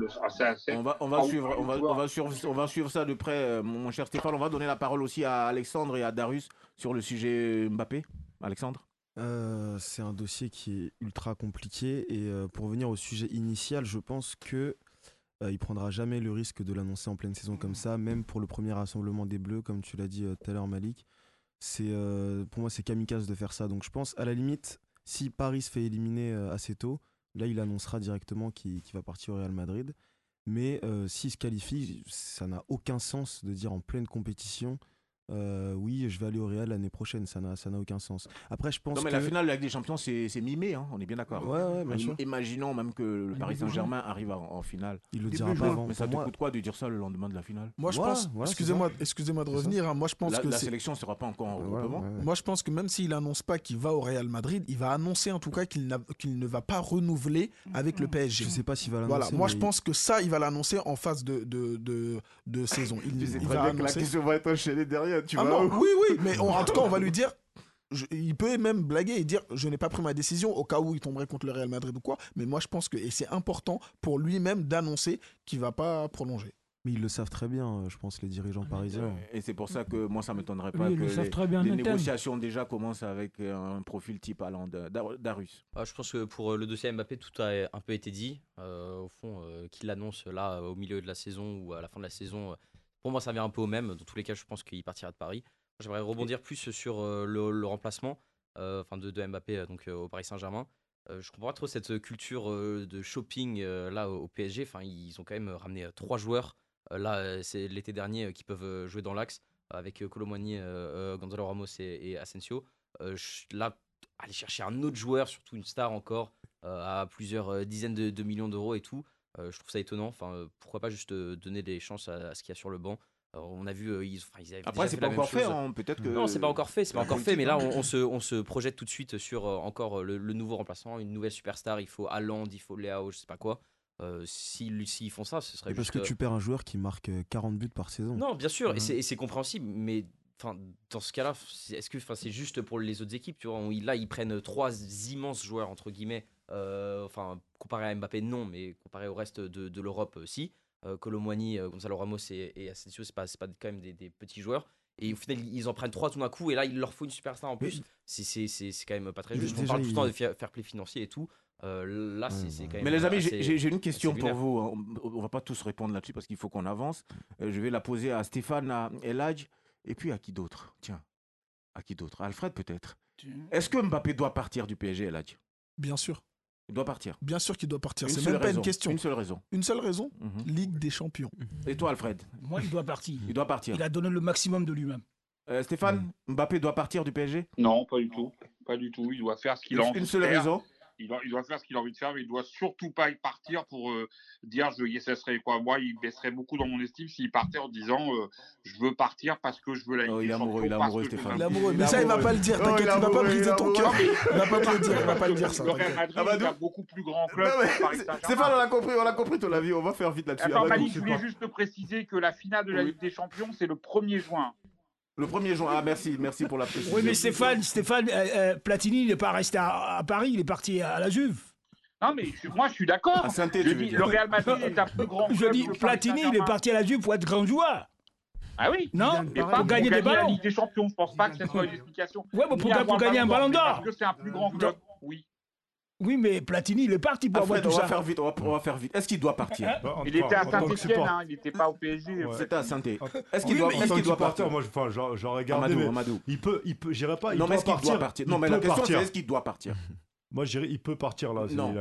on va suivre ça de près, mon cher Stéphane. On va donner la parole aussi à Alexandre et à Darius sur le sujet Mbappé. Alexandre. C'est un dossier qui est ultra compliqué, et pour revenir au sujet initial, je pense que il prendra jamais le risque de l'annoncer en pleine saison comme ça, même pour le premier rassemblement des Bleus, comme tu l'as dit tout à l'heure, Malik. Pour moi, c'est kamikaze de faire ça. Donc je pense, à la limite, si Paris se fait éliminer assez tôt, là, il annoncera directement qu'il va partir au Real Madrid. Mais s'il se qualifie, ça n'a aucun sens de dire en pleine compétition oui, je vais aller au Real l'année prochaine, ça n'a aucun sens. Après, je pense non, mais que... la finale de la Ligue des Champions, c'est mi-mai, hein, on est bien d'accord. Ouais, bien sûr. Imaginons même que le Paris Saint-Germain arrive en finale. Il le dira pas avant. Mais ça te coûte quoi de dire ça le lendemain de la finale? Moi, je pense, excusez-moi de revenir, hein, moi je pense que la sélection ne sera pas encore en regroupement. Moi, je pense que même s'il n'annonce pas qu'il va au Real Madrid, il va annoncer en tout cas qu'il ne va pas renouveler avec le PSG. Je sais pas s'il va l'annoncer. Voilà, moi je pense que ça, il va l'annoncer en phase de saison. Il va annoncer. La question va être enchaînée derrière, tu vois. Non, oui, mais en tout cas, on va lui dire. Il peut même blaguer et dire je n'ai pas pris ma décision au cas où il tomberait contre le Real Madrid ou quoi. Mais moi, je pense que et c'est important pour lui-même d'annoncer qu'il va pas prolonger. Mais ils le savent très bien, je pense, les dirigeants parisiens. Et c'est pour ça que moi, ça ne m'étonnerait pas que les négociations déjà commencent avec un profil type Haaland, Darius. Je pense que pour le dossier Mbappé, tout a un peu été dit. Au fond, qu'il l'annonce là au milieu de la saison ou à la fin de la saison, pour moi, ça vient un peu au même. Dans tous les cas, je pense qu'il partira de Paris. J'aimerais rebondir plus sur le remplacement de Mbappé au Paris Saint-Germain. Je comprends pas trop cette culture de shopping là au PSG. Ils ont quand même ramené 3 joueurs. Là, c'est l'été dernier qui peuvent jouer dans l'axe avec Colomani, Gonzalo Ramos et Asensio. Là, aller chercher un autre joueur, surtout une star encore, à plusieurs dizaines de millions d'euros et tout, je trouve ça étonnant. Pourquoi pas juste donner des chances à ce qu'il y a sur le banc. On a vu, ils avaient après, c'est pas encore fait, hein, peut-être que. Non, c'est pas encore fait, mais là, on se projette tout de suite sur encore le nouveau remplaçant, une nouvelle superstar. Il faut Haaland, il faut Leao, je sais pas quoi. S'ils font ça, ce serait parce que tu perds un joueur qui marque 40 buts par saison. Non, bien sûr, et c'est compréhensible, mais dans ce cas-là, est-ce que c'est juste pour les autres équipes, tu vois, là, ils prennent 3 immenses joueurs, entre guillemets, comparé à Mbappé, non, mais comparé au reste de l'Europe, si. Colomani, Gonzalo Ramos et Asensio, c'est pas quand même des petits joueurs. Et au final, ils en prennent 3 tout d'un coup, et là, il leur faut une superstar en plus. C'est quand même pas très juste. On parle tout le temps de fair play financier et tout. Là, c'est quand même. Mais les amis, j'ai une question pour vous. On va pas tous répondre là-dessus parce qu'il faut qu'on avance. Je vais la poser à Stéphane, à Eladj, et puis à qui d'autre? Tiens, à qui d'autre? Alfred peut-être. Est-ce que Mbappé doit partir du PSG, Eladj? Bien sûr. Il doit partir. Bien sûr qu'il doit partir. C'est même pas une question. Une seule raison. Une seule raison. Ligue des Champions. Et toi, Alfred? Moi, il doit partir. Il doit partir. Il a donné le maximum de lui-même. Stéphane, Mbappé doit partir du PSG? Non, pas du tout. Pas du tout. Il doit faire ce qu'il a envie de faire. Une seule raison. Il doit faire ce qu'il a envie de faire, mais il doit surtout pas y partir pour dire ça serait quoi. Moi, il baisserait beaucoup dans mon estime s'il partait en disant je veux partir parce que je veux la Ligue des Champions. Il est amoureux, Stéphane. Il est amoureux, mais ça, il va pas le dire. T'inquiète, il va pas briser ton cœur. Il va pas te le dire. Il va pas le dire ça. Le Real Madrid a beaucoup plus grand club que Paris Saint-Germain. Stéphane, on a compris ton avis. On va faire vite là-dessus. Attends, Malik, je voulais juste te préciser que la finale de la Ligue des Champions, c'est le 1er juin. Le 1er juin. Ah, merci pour la précision. Oui, mais Stéphane, Platini, il n'est pas resté à Paris, il est parti à la Juve. Non, mais moi, je suis d'accord. Le Real Madrid est un plus grand club. Je dis, Platini, il est parti à la Juve pour être grand joueur. Ah oui. Non, mais pas pour gagner des ballons. La Ligue des Champions, je pense pas que ce soit une explication. Ouais, mais pour gagner un ballon d'or. Parce que c'est un plus grand club, oui. Oui, mais Platini, il est parti pour avoir tout ça. On va faire vite. Est-ce qu'il doit partir? Il était à Saint-Etienne, il n'était pas au PSG. C'était à Saint-Etienne. Est-ce qu'il doit partir? Moi, j'aurais gardé. Amadou. Il peut, j'irai pas. Non, mais est-ce qu'il doit partir? Non, mais la question, c'est est-ce qu'il doit partir? Moi, je dirais, il peut partir là. Non.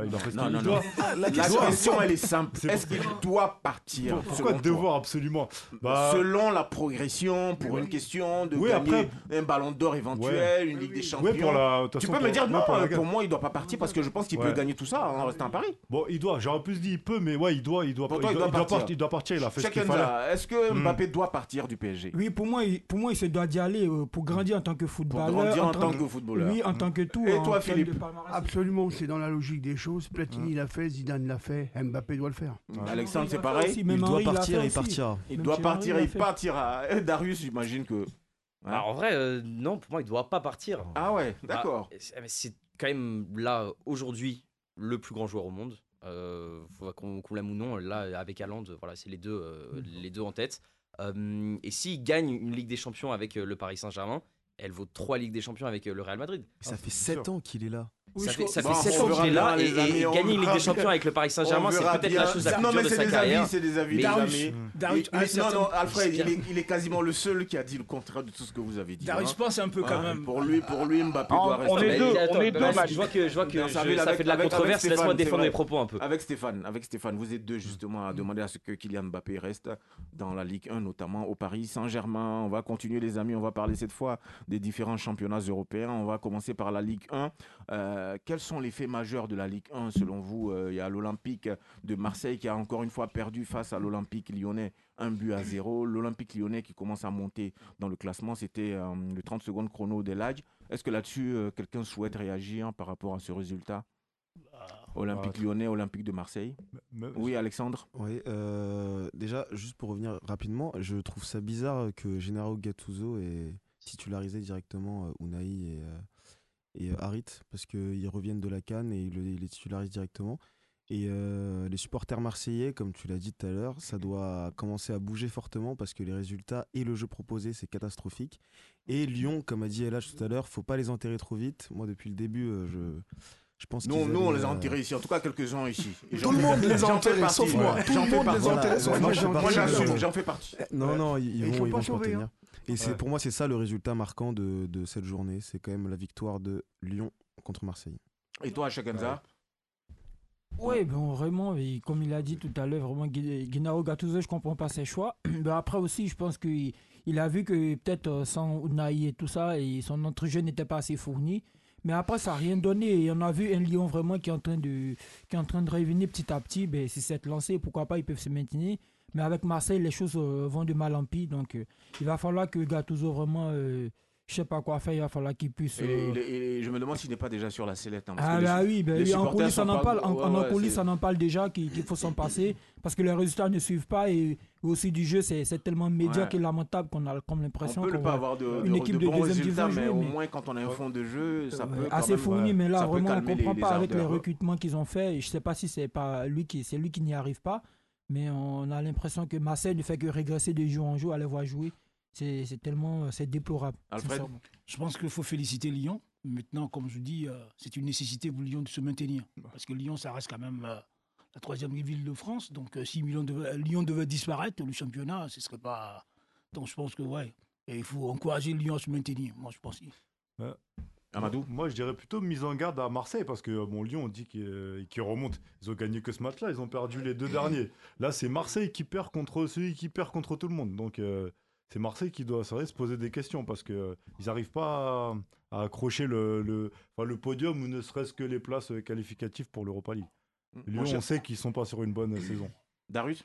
La question, elle est simple. Est-ce qu'il doit partir? Pourquoi devoir absolument? Selon la progression, pour une question de gagner un ballon d'or éventuel, une Ligue des Champions. Tu peux me dire non, pour moi, il doit pas partir parce que je pense qu'il peut gagner tout ça en restant à Paris. Bon, il doit. J'aurais plus dit il peut, mais ouais, il doit partir. Il doit partir. Il a fait ce qu'il fallait. Est-ce que Mbappé doit partir du PSG? Oui, pour moi, il se doit d'y aller pour grandir en tant que footballeur. Pour grandir en tant que footballeur. Oui, en tant que tout. Et toi, Philippe? Absolument, c'est dans la logique des choses. Platini l'a fait, Zidane l'a fait, Mbappé doit le faire. Alexandre, c'est pareil. Il doit partir, il partira. Il doit partir, il partira. Darius, j'imagine que. En vrai, non, pour moi, il ne doit pas partir. Ah ouais, d'accord. C'est quand même là, aujourd'hui, le plus grand joueur au monde. Qu'on l'aime ou non, là, avec Haaland, voilà, c'est les deux en tête. Et s'il gagne une Ligue des Champions avec le Paris Saint-Germain, elle vaut 3 Ligues des Champions avec le Real Madrid. Ça fait 7 ans qu'il est là. Ça fait 7 ans qu'il est là et gagner une Ligue des Champions avec le Paris Saint-Germain, c'est peut-être la chose la plus dure de sa carrière. C'est des avis, non, Alfred, il est quasiment le seul qui a dit le contraire de tout ce que vous avez dit. Je pense un peu quand même. Pour lui, Mbappé doit rester. On est deux. Je vois que ça fait de la controverse. Laisse-moi défendre mes propos un peu. Avec Stéphane, vous êtes deux justement à demander à ce que Kylian Mbappé reste dans la Ligue 1, notamment au Paris Saint-Germain. On va continuer, les amis. On va parler cette fois des différents championnats européens. On va commencer par la Ligue 1. Quels sont les faits majeurs de la Ligue 1 selon vous? Il y a l'Olympique de Marseille qui a encore une fois perdu face à l'Olympique lyonnais 1-0. L'Olympique lyonnais qui commence à monter dans le classement, c'était le 30 secondes chrono d'El-Hadj. Est-ce que là-dessus, quelqu'un souhaite réagir par rapport à ce résultat? Olympique lyonnais, Olympique de Marseille. Oui, Alexandre? Oui, déjà, juste pour revenir rapidement, je trouve ça bizarre que Gennaro Gattuso ait titularisé directement Unai et Harit, parce qu'ils reviennent de la CAN et ils les titularisent directement. Et les supporters marseillais, comme tu l'as dit tout à l'heure, ça doit commencer à bouger fortement parce que les résultats et le jeu proposé, c'est catastrophique. Et Lyon, comme a dit El-Hadj tout à l'heure, faut pas les enterrer trop vite. Moi, depuis le début, je pense nous, on les a enterrés ici, en tout cas quelques-uns ici. Tout le monde les a enterrés, sauf moi. Tout le monde les a enterrés, sauf moi. Moi, j'assume, j'en fais partie. Non, ils vont s'en tenir. Et pour moi, c'est ça le résultat marquant de cette journée. C'est quand même la victoire de Lyon contre Marseille. Et toi, Chakenza? Oui, bon, vraiment, comme il a dit tout à l'heure, vraiment, Gennaro Gattuso, je ne comprends pas ses choix. Mais après aussi, je pense qu'il a vu que peut-être sans Unai et tout ça, et son entre-jeu n'était pas assez fourni. Mais après, ça n'a rien donné. Et on a vu un Lyon vraiment qui est en train de revenir petit à petit. Ben, si c'est lancé, pourquoi pas, ils peuvent se maintenir. Mais avec Marseille, les choses vont de mal en pis. Donc, il va falloir que Gattuso vraiment... je sais pas quoi faire, il va falloir qu'il puisse... Et je me demande s'il n'est pas déjà sur la sellette. Hein, en coulisses, on en parle déjà qu'il faut s'en passer parce que les résultats ne suivent pas et aussi du jeu, c'est tellement médiocre et lamentable qu'on a comme l'impression qu'on va avoir une équipe de bons résultats, mais au moins quand on a un fond de jeu, ça peut assez fourni, mais là vraiment on ne comprend pas avec les recrutements qu'ils ont fait. Et je ne sais pas si c'est lui qui n'y arrive pas, mais on a l'impression que Marseille ne fait que régresser de jour en jour, à les voir jouer. C'est déplorable. Alfred, je pense qu'il faut féliciter Lyon. Maintenant, comme je dis, c'est une nécessité pour Lyon de se maintenir. Parce que Lyon, ça reste quand même la troisième ville de France. Donc, si Lyon devait disparaître, le championnat, ce ne serait pas... Donc, je pense que, il faut encourager Lyon à se maintenir. Moi, je pense. Amadou? Moi, je dirais plutôt mise en garde à Marseille parce que Lyon, on dit qu'ils remontent. Ils ont gagné que ce match-là. Ils ont perdu les deux derniers. Là, c'est Marseille qui perd contre celui qui perd contre tout le monde. Donc... c'est Marseille qui doit se poser des questions parce qu'ils n'arrivent pas à accrocher le podium ou ne serait-ce que les places qualificatives pour l'Europa League. Lyon, on sait qu'ils ne sont pas sur une bonne saison. Darius?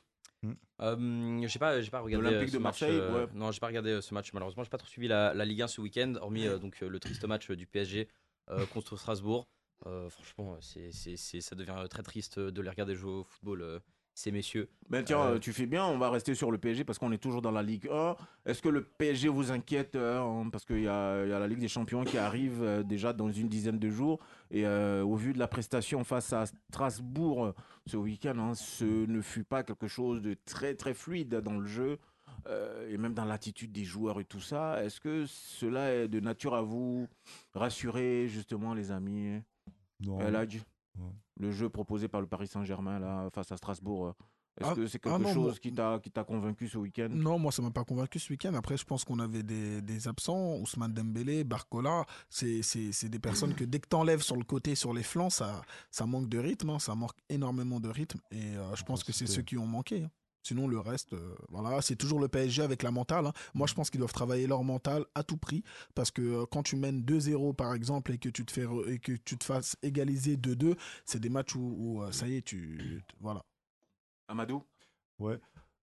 J'ai pas regardé l'Olympique de Marseille. Non, j'ai pas regardé ce match malheureusement. J'ai pas trop suivi la Ligue 1 ce week-end, hormis donc le triste match du PSG contre Strasbourg. Franchement, ça devient très triste de les regarder jouer au football. Ces messieurs. Ben tiens, tu fais bien, on va rester sur le PSG parce qu'on est toujours dans la Ligue 1. Est-ce que le PSG vous inquiète parce qu'il y a la Ligue des Champions qui arrive déjà dans une dizaine de jours et au vu de la prestation face à Strasbourg ce week-end, ce ne fut pas quelque chose de très très fluide dans le jeu et même dans l'attitude des joueurs et tout ça. Est-ce que cela est de nature à vous rassurer justement les amis? Non. El-Hadj? Le jeu proposé par le Paris Saint-Germain là, face à Strasbourg, est-ce que c'est quelque chose qui t'a convaincu ce week-end? Non, moi ça m'a pas convaincu ce week-end. Après, je pense qu'on avait des absents, Ousmane Dembélé, Barcola. C'est des personnes que dès que t'enlèves sur le côté, sur les flancs, ça manque de rythme, ça manque énormément de rythme. Et je pense que c'est ceux qui ont manqué. Sinon, le reste, c'est toujours le PSG avec la mentale. Moi, je pense qu'ils doivent travailler leur mental à tout prix. Parce que quand tu mènes 2-0, par exemple, et que tu te fasses égaliser 2-2, c'est des matchs où ça y est, voilà. Amadou? Ouais.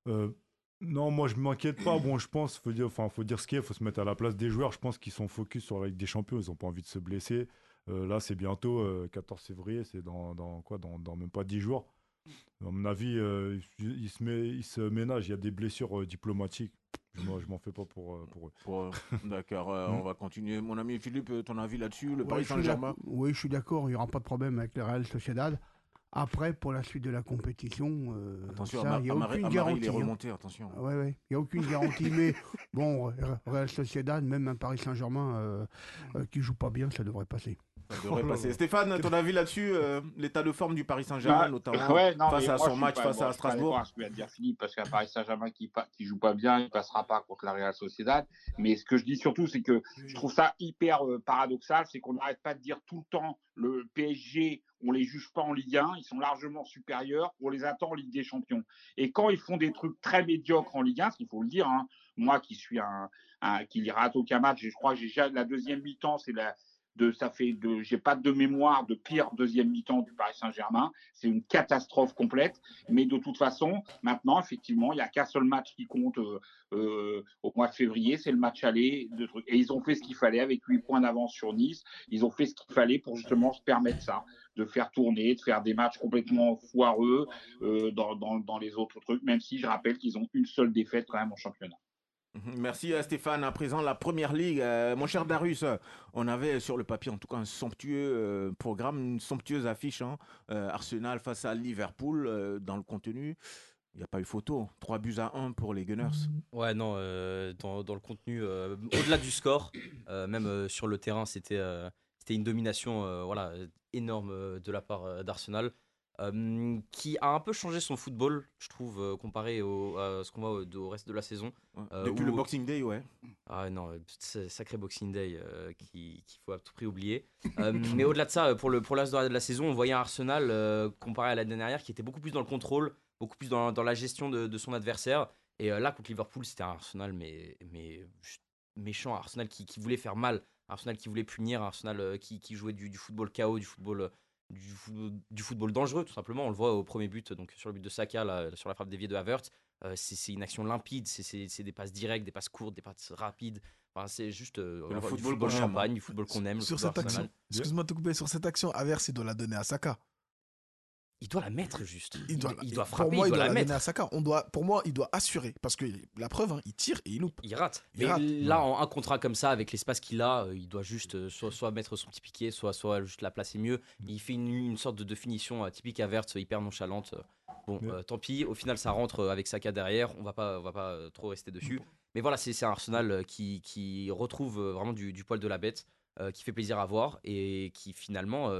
Non, moi, je ne m'inquiète pas. Bon, je pense, faut dire ce qu'il y a, il faut se mettre à la place des joueurs. Je pense qu'ils sont focus sur la Ligue des Champions. Ils n'ont pas envie de se blesser. Là, c'est bientôt, 14 février, c'est dans même pas 10 jours. À mon avis, il se ménage, il y a des blessures diplomatiques. Moi, je m'en fais pas pour eux. D'accord, on va continuer. Mon ami Philippe, ton avis là-dessus, le Paris Saint-Germain? Oui, je suis d'accord, il n'y aura pas de problème avec le Real Sociedad. Après, pour la suite de la compétition, attention, il n'y a aucune garantie. Il est remonté, attention. Il n'y a aucune garantie, mais bon, Real Sociedad, même un Paris Saint-Germain qui ne joue pas bien, ça devrait passer. Ça devrait passer. Stéphane, ton avis là-dessus, l'état de forme du Paris Saint-Germain, notamment face à son match face à Strasbourg. Je vais dire Philippe, parce qu'un Paris Saint-Germain qui joue pas bien, il passera pas contre la Real Sociedad. Mais ce que je dis surtout, c'est que je trouve ça hyper paradoxal, c'est qu'on n'arrête pas de dire tout le temps le PSG, on les juge pas en Ligue 1, ils sont largement supérieurs, on les attend en Ligue des Champions. Et quand ils font des trucs très médiocres en Ligue 1, ce qu'il faut le dire, hein, moi qui suis qui ne rate aucun match, je crois que j'ai déjà la deuxième mi-temps, j'ai pas de mémoire de pire deuxième mi-temps du Paris Saint-Germain, c'est une catastrophe complète, mais de toute façon, maintenant, effectivement, il n'y a qu'un seul match qui compte au mois de février, c'est le match aller, et ils ont fait ce qu'il fallait avec 8 points d'avance sur Nice, ils ont fait ce qu'il fallait pour justement se permettre ça, de faire tourner, de faire des matchs complètement foireux dans les autres trucs, même si je rappelle qu'ils ont une seule défaite quand même en championnat. Merci Stéphane. À présent, la Première Ligue. Mon cher Darius, on avait sur le papier en tout cas un somptueux programme, une somptueuse affiche. Arsenal face à Liverpool. Dans le contenu, il n'y a pas eu photo. 3-1 pour les Gunners. Ouais, non, dans le contenu, au-delà du score, même sur le terrain, c'était une domination énorme de la part d'Arsenal. Qui a un peu changé son football, je trouve, comparé à ce qu'on voit au reste de la saison. Depuis le Boxing Day, ouais. Ah non, sacré Boxing Day qu'il faut à tout prix oublier. Mais au-delà de ça, pour le reste de la saison, on voyait un Arsenal comparé à l'année dernière qui était beaucoup plus dans le contrôle, beaucoup plus dans la gestion de son adversaire. Et là, contre Liverpool, c'était un Arsenal mais méchant, Arsenal qui voulait faire mal, Arsenal qui voulait punir, Arsenal qui jouait du football chaos, du football dangereux, tout simplement. On le voit au premier but, donc sur le but de Saka, là, sur la frappe déviée de Havertz. C'est une action limpide, c'est des passes directes, des passes courtes, des passes rapides. Enfin, c'est juste le football champagne, du football qu'on aime. Sur cette action, excuse-moi de te couper, sur cette action, Havertz, il doit la donner à Saka. Il doit la mettre juste. Il doit frapper, pour moi, il doit la mettre. Donner à Saka. Pour moi, il doit assurer. Parce que la preuve, il tire et il loupe. Il rate. Là, en un contrat comme ça, avec l'espace qu'il a, il doit juste soit mettre son petit piqué, soit juste la placer mieux. Il fait une sorte de finition typique Havertz, hyper nonchalante. Bon, tant pis. Au final, ça rentre avec Saka derrière. On va pas trop rester dessus. Mais voilà, c'est un Arsenal qui retrouve vraiment du poil de la bête, qui fait plaisir à voir et qui finalement...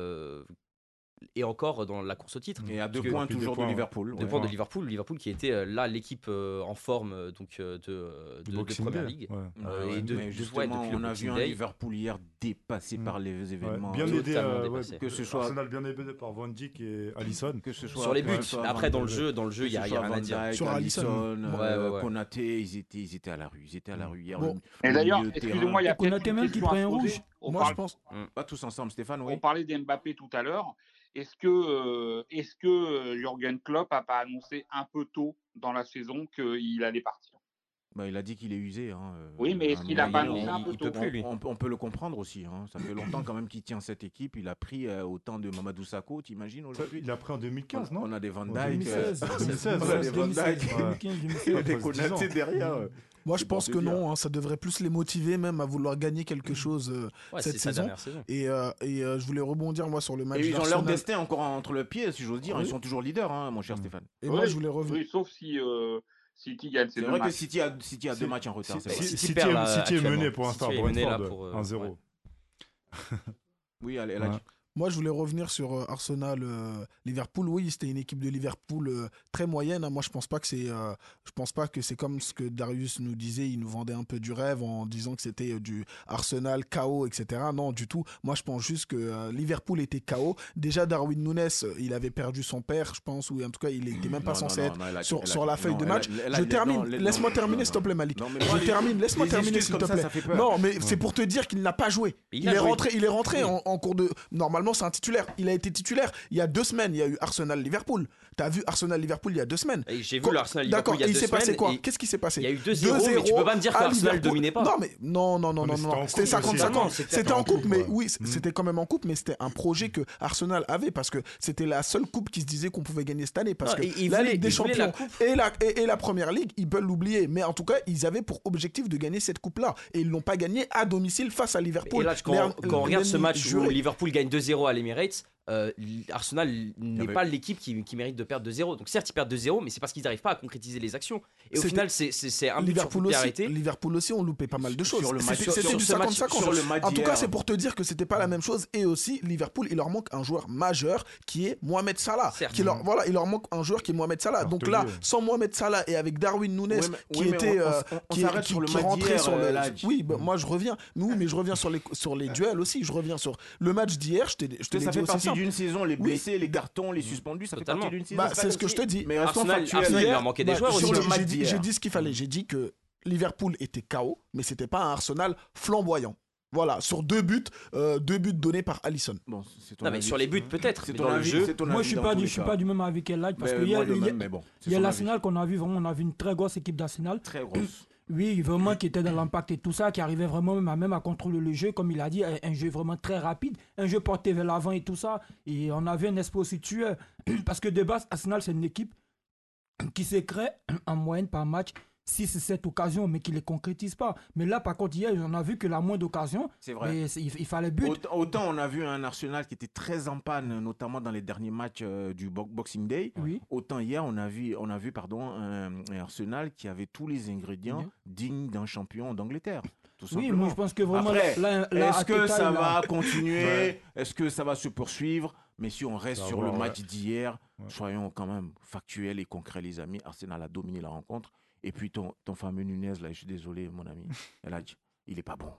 et encore dans la course au titre. Et à 2 points toujours de Liverpool. 2 points de Liverpool qui était là l'équipe en forme de Première Ligue. Justement, on a vu un Liverpool hier dépassé par les événements. Bien aidé, que ce soit Arsenal bien aidé par Van Dijk et Alisson. Que ce soit sur les buts. Après dans le jeu, il y a rien à dire. Sur Alisson, Konaté, ils étaient à la rue. Ils étaient à la rue hier. Et d'ailleurs, excusez-moi, il y a Konaté même qui prend un rouge. Moi, je pense. Pas tous ensemble, Stéphane. Oui. On parlait d'Mbappé tout à l'heure. Est-ce que Jürgen Klopp n'a pas annoncé un peu tôt dans la saison qu'il allait partir? Il a dit qu'il est usé. Oui, mais est-ce qu'il n'a pas annoncé un peu tôt? On peut le comprendre aussi. Ça fait longtemps quand même qu'il tient cette équipe. Il a pris autant de Mamadou Sakho, t'imagines aujourd'hui? Il a pris en 2015, non? On a des Van Dijk. 2016. On a des Van Dijk. Des Konaté derrière. Moi, je pense que non. Ça devrait plus les motiver même à vouloir gagner quelque chose cette saison. Et je voulais rebondir moi sur le match. Et ils ont leur destin encore entre le pied, si j'ose dire. Ils sont toujours leaders, mon cher Stéphane. Et moi, je voulais revenir. Oui, sauf si City gagne ses 2 matchs. C'est vrai que City a 2 matchs en retard. City est mené pour l'instant. 1-0. Oui, elle a dit. Moi, je voulais revenir sur Arsenal-Liverpool. Oui, c'était une équipe de Liverpool très moyenne. Moi, je pense pas que c'est comme ce que Darius nous disait. Il nous vendait un peu du rêve en disant que c'était du Arsenal KO, etc. Non, du tout. Moi, je pense juste que Liverpool était KO. Déjà, Darwin Núñez, il avait perdu son père, je pense, ou en tout cas, il n'était même pas censé être sur la feuille de match. Je termine. Laisse-moi terminer, s'il te plaît, Malik. Laisse-moi terminer, s'il te plaît. Non, mais c'est pour te dire qu'il n'a pas joué. Il est rentré en cours de... Normalement, c'est un titulaire. Il a été titulaire il y a 2 semaines. Il y a eu Arsenal-Liverpool. T'as vu Arsenal-Liverpool il y a 2 semaines. J'ai vu l'Arsenal-Liverpool il y a 2 semaines. D'accord, il s'est passé quoi? Qu'est-ce qui s'est passé? Il y a eu 2-0, mais tu peux pas me dire que l'Arsenal dominait pas. Non, mais non. C'était 50-50. C'était en coupe, mais oui, c'était quand même en coupe, mais c'était un projet que Arsenal avait parce que c'était la seule coupe qui se disait qu'on pouvait gagner cette année. Parce que la Ligue des Champions et la Première Ligue, ils peuvent l'oublier. Mais en tout cas, ils avaient pour objectif de gagner cette coupe-là. Et ils l'ont pas gagné à domicile face à Liverpool. Et là, quand on regarde ce match où Liverpool gagne 2-0 à l'Emirates, Arsenal n'est pas l'équipe qui mérite de perdre 2-0. Donc certes, ils perdent 2-0, mais c'est parce qu'ils n'arrivent pas à concrétiser les actions. Et au final, c'est un but sur coup de arrêté. Liverpool aussi ont loupé pas mal de choses. C'était du 50-50. En tout cas, c'est pour te dire que c'était pas la même chose. Et aussi, Liverpool, il leur manque un joueur majeur qui est Mohamed Salah. Il leur manque un joueur qui est Mohamed Salah. Donc là, sans Mohamed Salah et avec Darwin Núñez qui rentrait sur le. Oui, moi je reviens. Mais je reviens sur les duels aussi. Je reviens sur le match d'hier. Je te l'ai dit aussi. Ça fait partie d'une saison, les blessés, les cartons, les suspendus, ça fait partie d'une saison. C'est ce que je te dis. Mais restons factuels. Arsenal, il leur manquait des joueurs aussi. J'ai dit ce qu'il fallait. J'ai dit que Liverpool était KO, mais c'était pas un Arsenal flamboyant. Voilà, sur 2 buts donnés par Alisson. Non, mais sur les buts peut-être. C'est ton avis. Moi, je suis pas du même avis qu'Elhadj parce que il y a l'Arsenal qu'on a vu vraiment. On a vu une très grosse équipe d'Arsenal. Très grosse. Oui, vraiment qui était dans l'impact et tout ça, qui arrivait vraiment même à contrôler le jeu, comme il a dit, un jeu vraiment très rapide, un jeu porté vers l'avant et tout ça. Et on avait un espoir aussi tueur. Parce que de base, Arsenal, c'est une équipe qui se crée en moyenne par match 6 ou 7 occasions, mais qui ne les concrétise pas. Mais là, par contre, hier, on a vu que la moindre occasion, il fallait but. Autant on a vu un Arsenal qui était très en panne, notamment dans les derniers matchs du Boxing Day. Oui. Autant hier, on a vu un Arsenal qui avait tous les ingrédients dignes d'un champion d'Angleterre. Oui, moi je pense que vraiment. Après, est-ce que ça va continuer? Est-ce que ça va se poursuivre? Mais si on reste sur le match d'hier, soyons quand même factuels et concrets, les amis. Arsenal a dominé la rencontre. Et puis ton fameux Núñez, là, je suis désolé, mon ami, il est pas bon.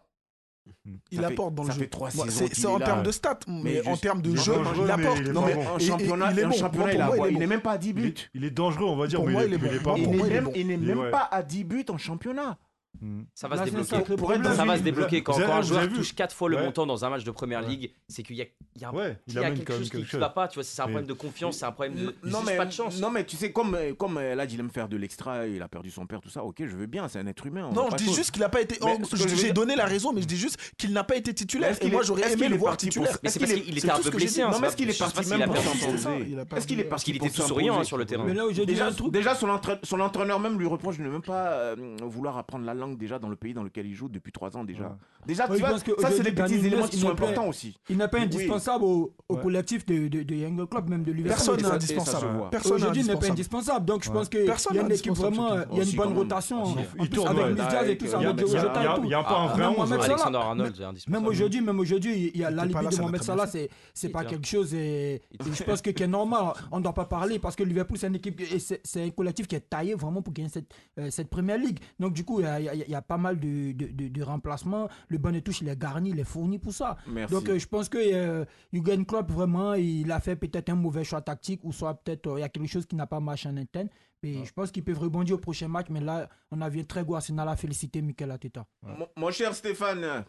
Il apporte dans le jeu. Ça fait 3 saisons. C'est en termes de stats, mais en termes de jeu, il apporte. Non, mais en championnat, il n'est même pas à 10 buts. Il est dangereux, on va dire, mais il est pas bon. Il n'est même pas à 10 buts en championnat. Ça va se débloquer. Quand un joueur touche 4 fois le montant dans un match de première ligue, c'est qu'il y a quelque chose qui ne va pas. Tu vois, c'est un problème de confiance, c'est un problème de pas de chance. Non, mais tu sais, comme là, il aime faire de l'extra, il a perdu son père, tout ça. Ok, je veux bien, c'est un être humain. Non, je dis juste qu'il n'a pas été. J'ai donné la raison, mais je dis juste qu'il n'a pas été titulaire. Et moi, j'aurais aimé le voir titulaire. Mais c'est parce qu'il était un peu blessé. Non, mais est-ce qu'il est parti même pour s'imposer? Est-ce qu'il est parti? Parce qu'il était tout souriant sur le terrain. Déjà, son entraîneur même lui reproche de ne même pas vouloir apprendre la langue déjà dans le pays dans lequel il joue depuis 3 ans déjà. Déjà, tu vois, ça c'est des petits éléments qui sont importants aussi. Il n'est pas indispensable au collectif de Young Club, même de Liverpool. Personne n'est indispensable. Aujourd'hui, il n'est pas indispensable. Donc je pense qu'il y a une équipe vraiment, il y a une bonne rotation avec Misdiaz et tout ça. Il y a pas un vrai 11. Alexander Arnold est indispensable. Même aujourd'hui, il y a la limite de Mohamed Salah, c'est pas quelque chose. Je pense que qui est normal. On ne doit pas parler parce que Liverpool, c'est une équipe, c'est un collectif qui est taillé vraiment pour gagner cette première ligue. Donc du coup, il y a pas mal de remplacements. Le banc de touche, il est garni, il est fourni pour ça. Merci. Donc je pense que Jürgen Klopp, vraiment, il a fait peut-être un mauvais choix tactique ou soit peut-être il y a quelque chose qui n'a pas marché en interne. Mais je pense qu'ils peuvent rebondir au prochain match. Mais là, on a vu un très gros Arsenal à féliciter Mikel Arteta. Mon cher Stéphane.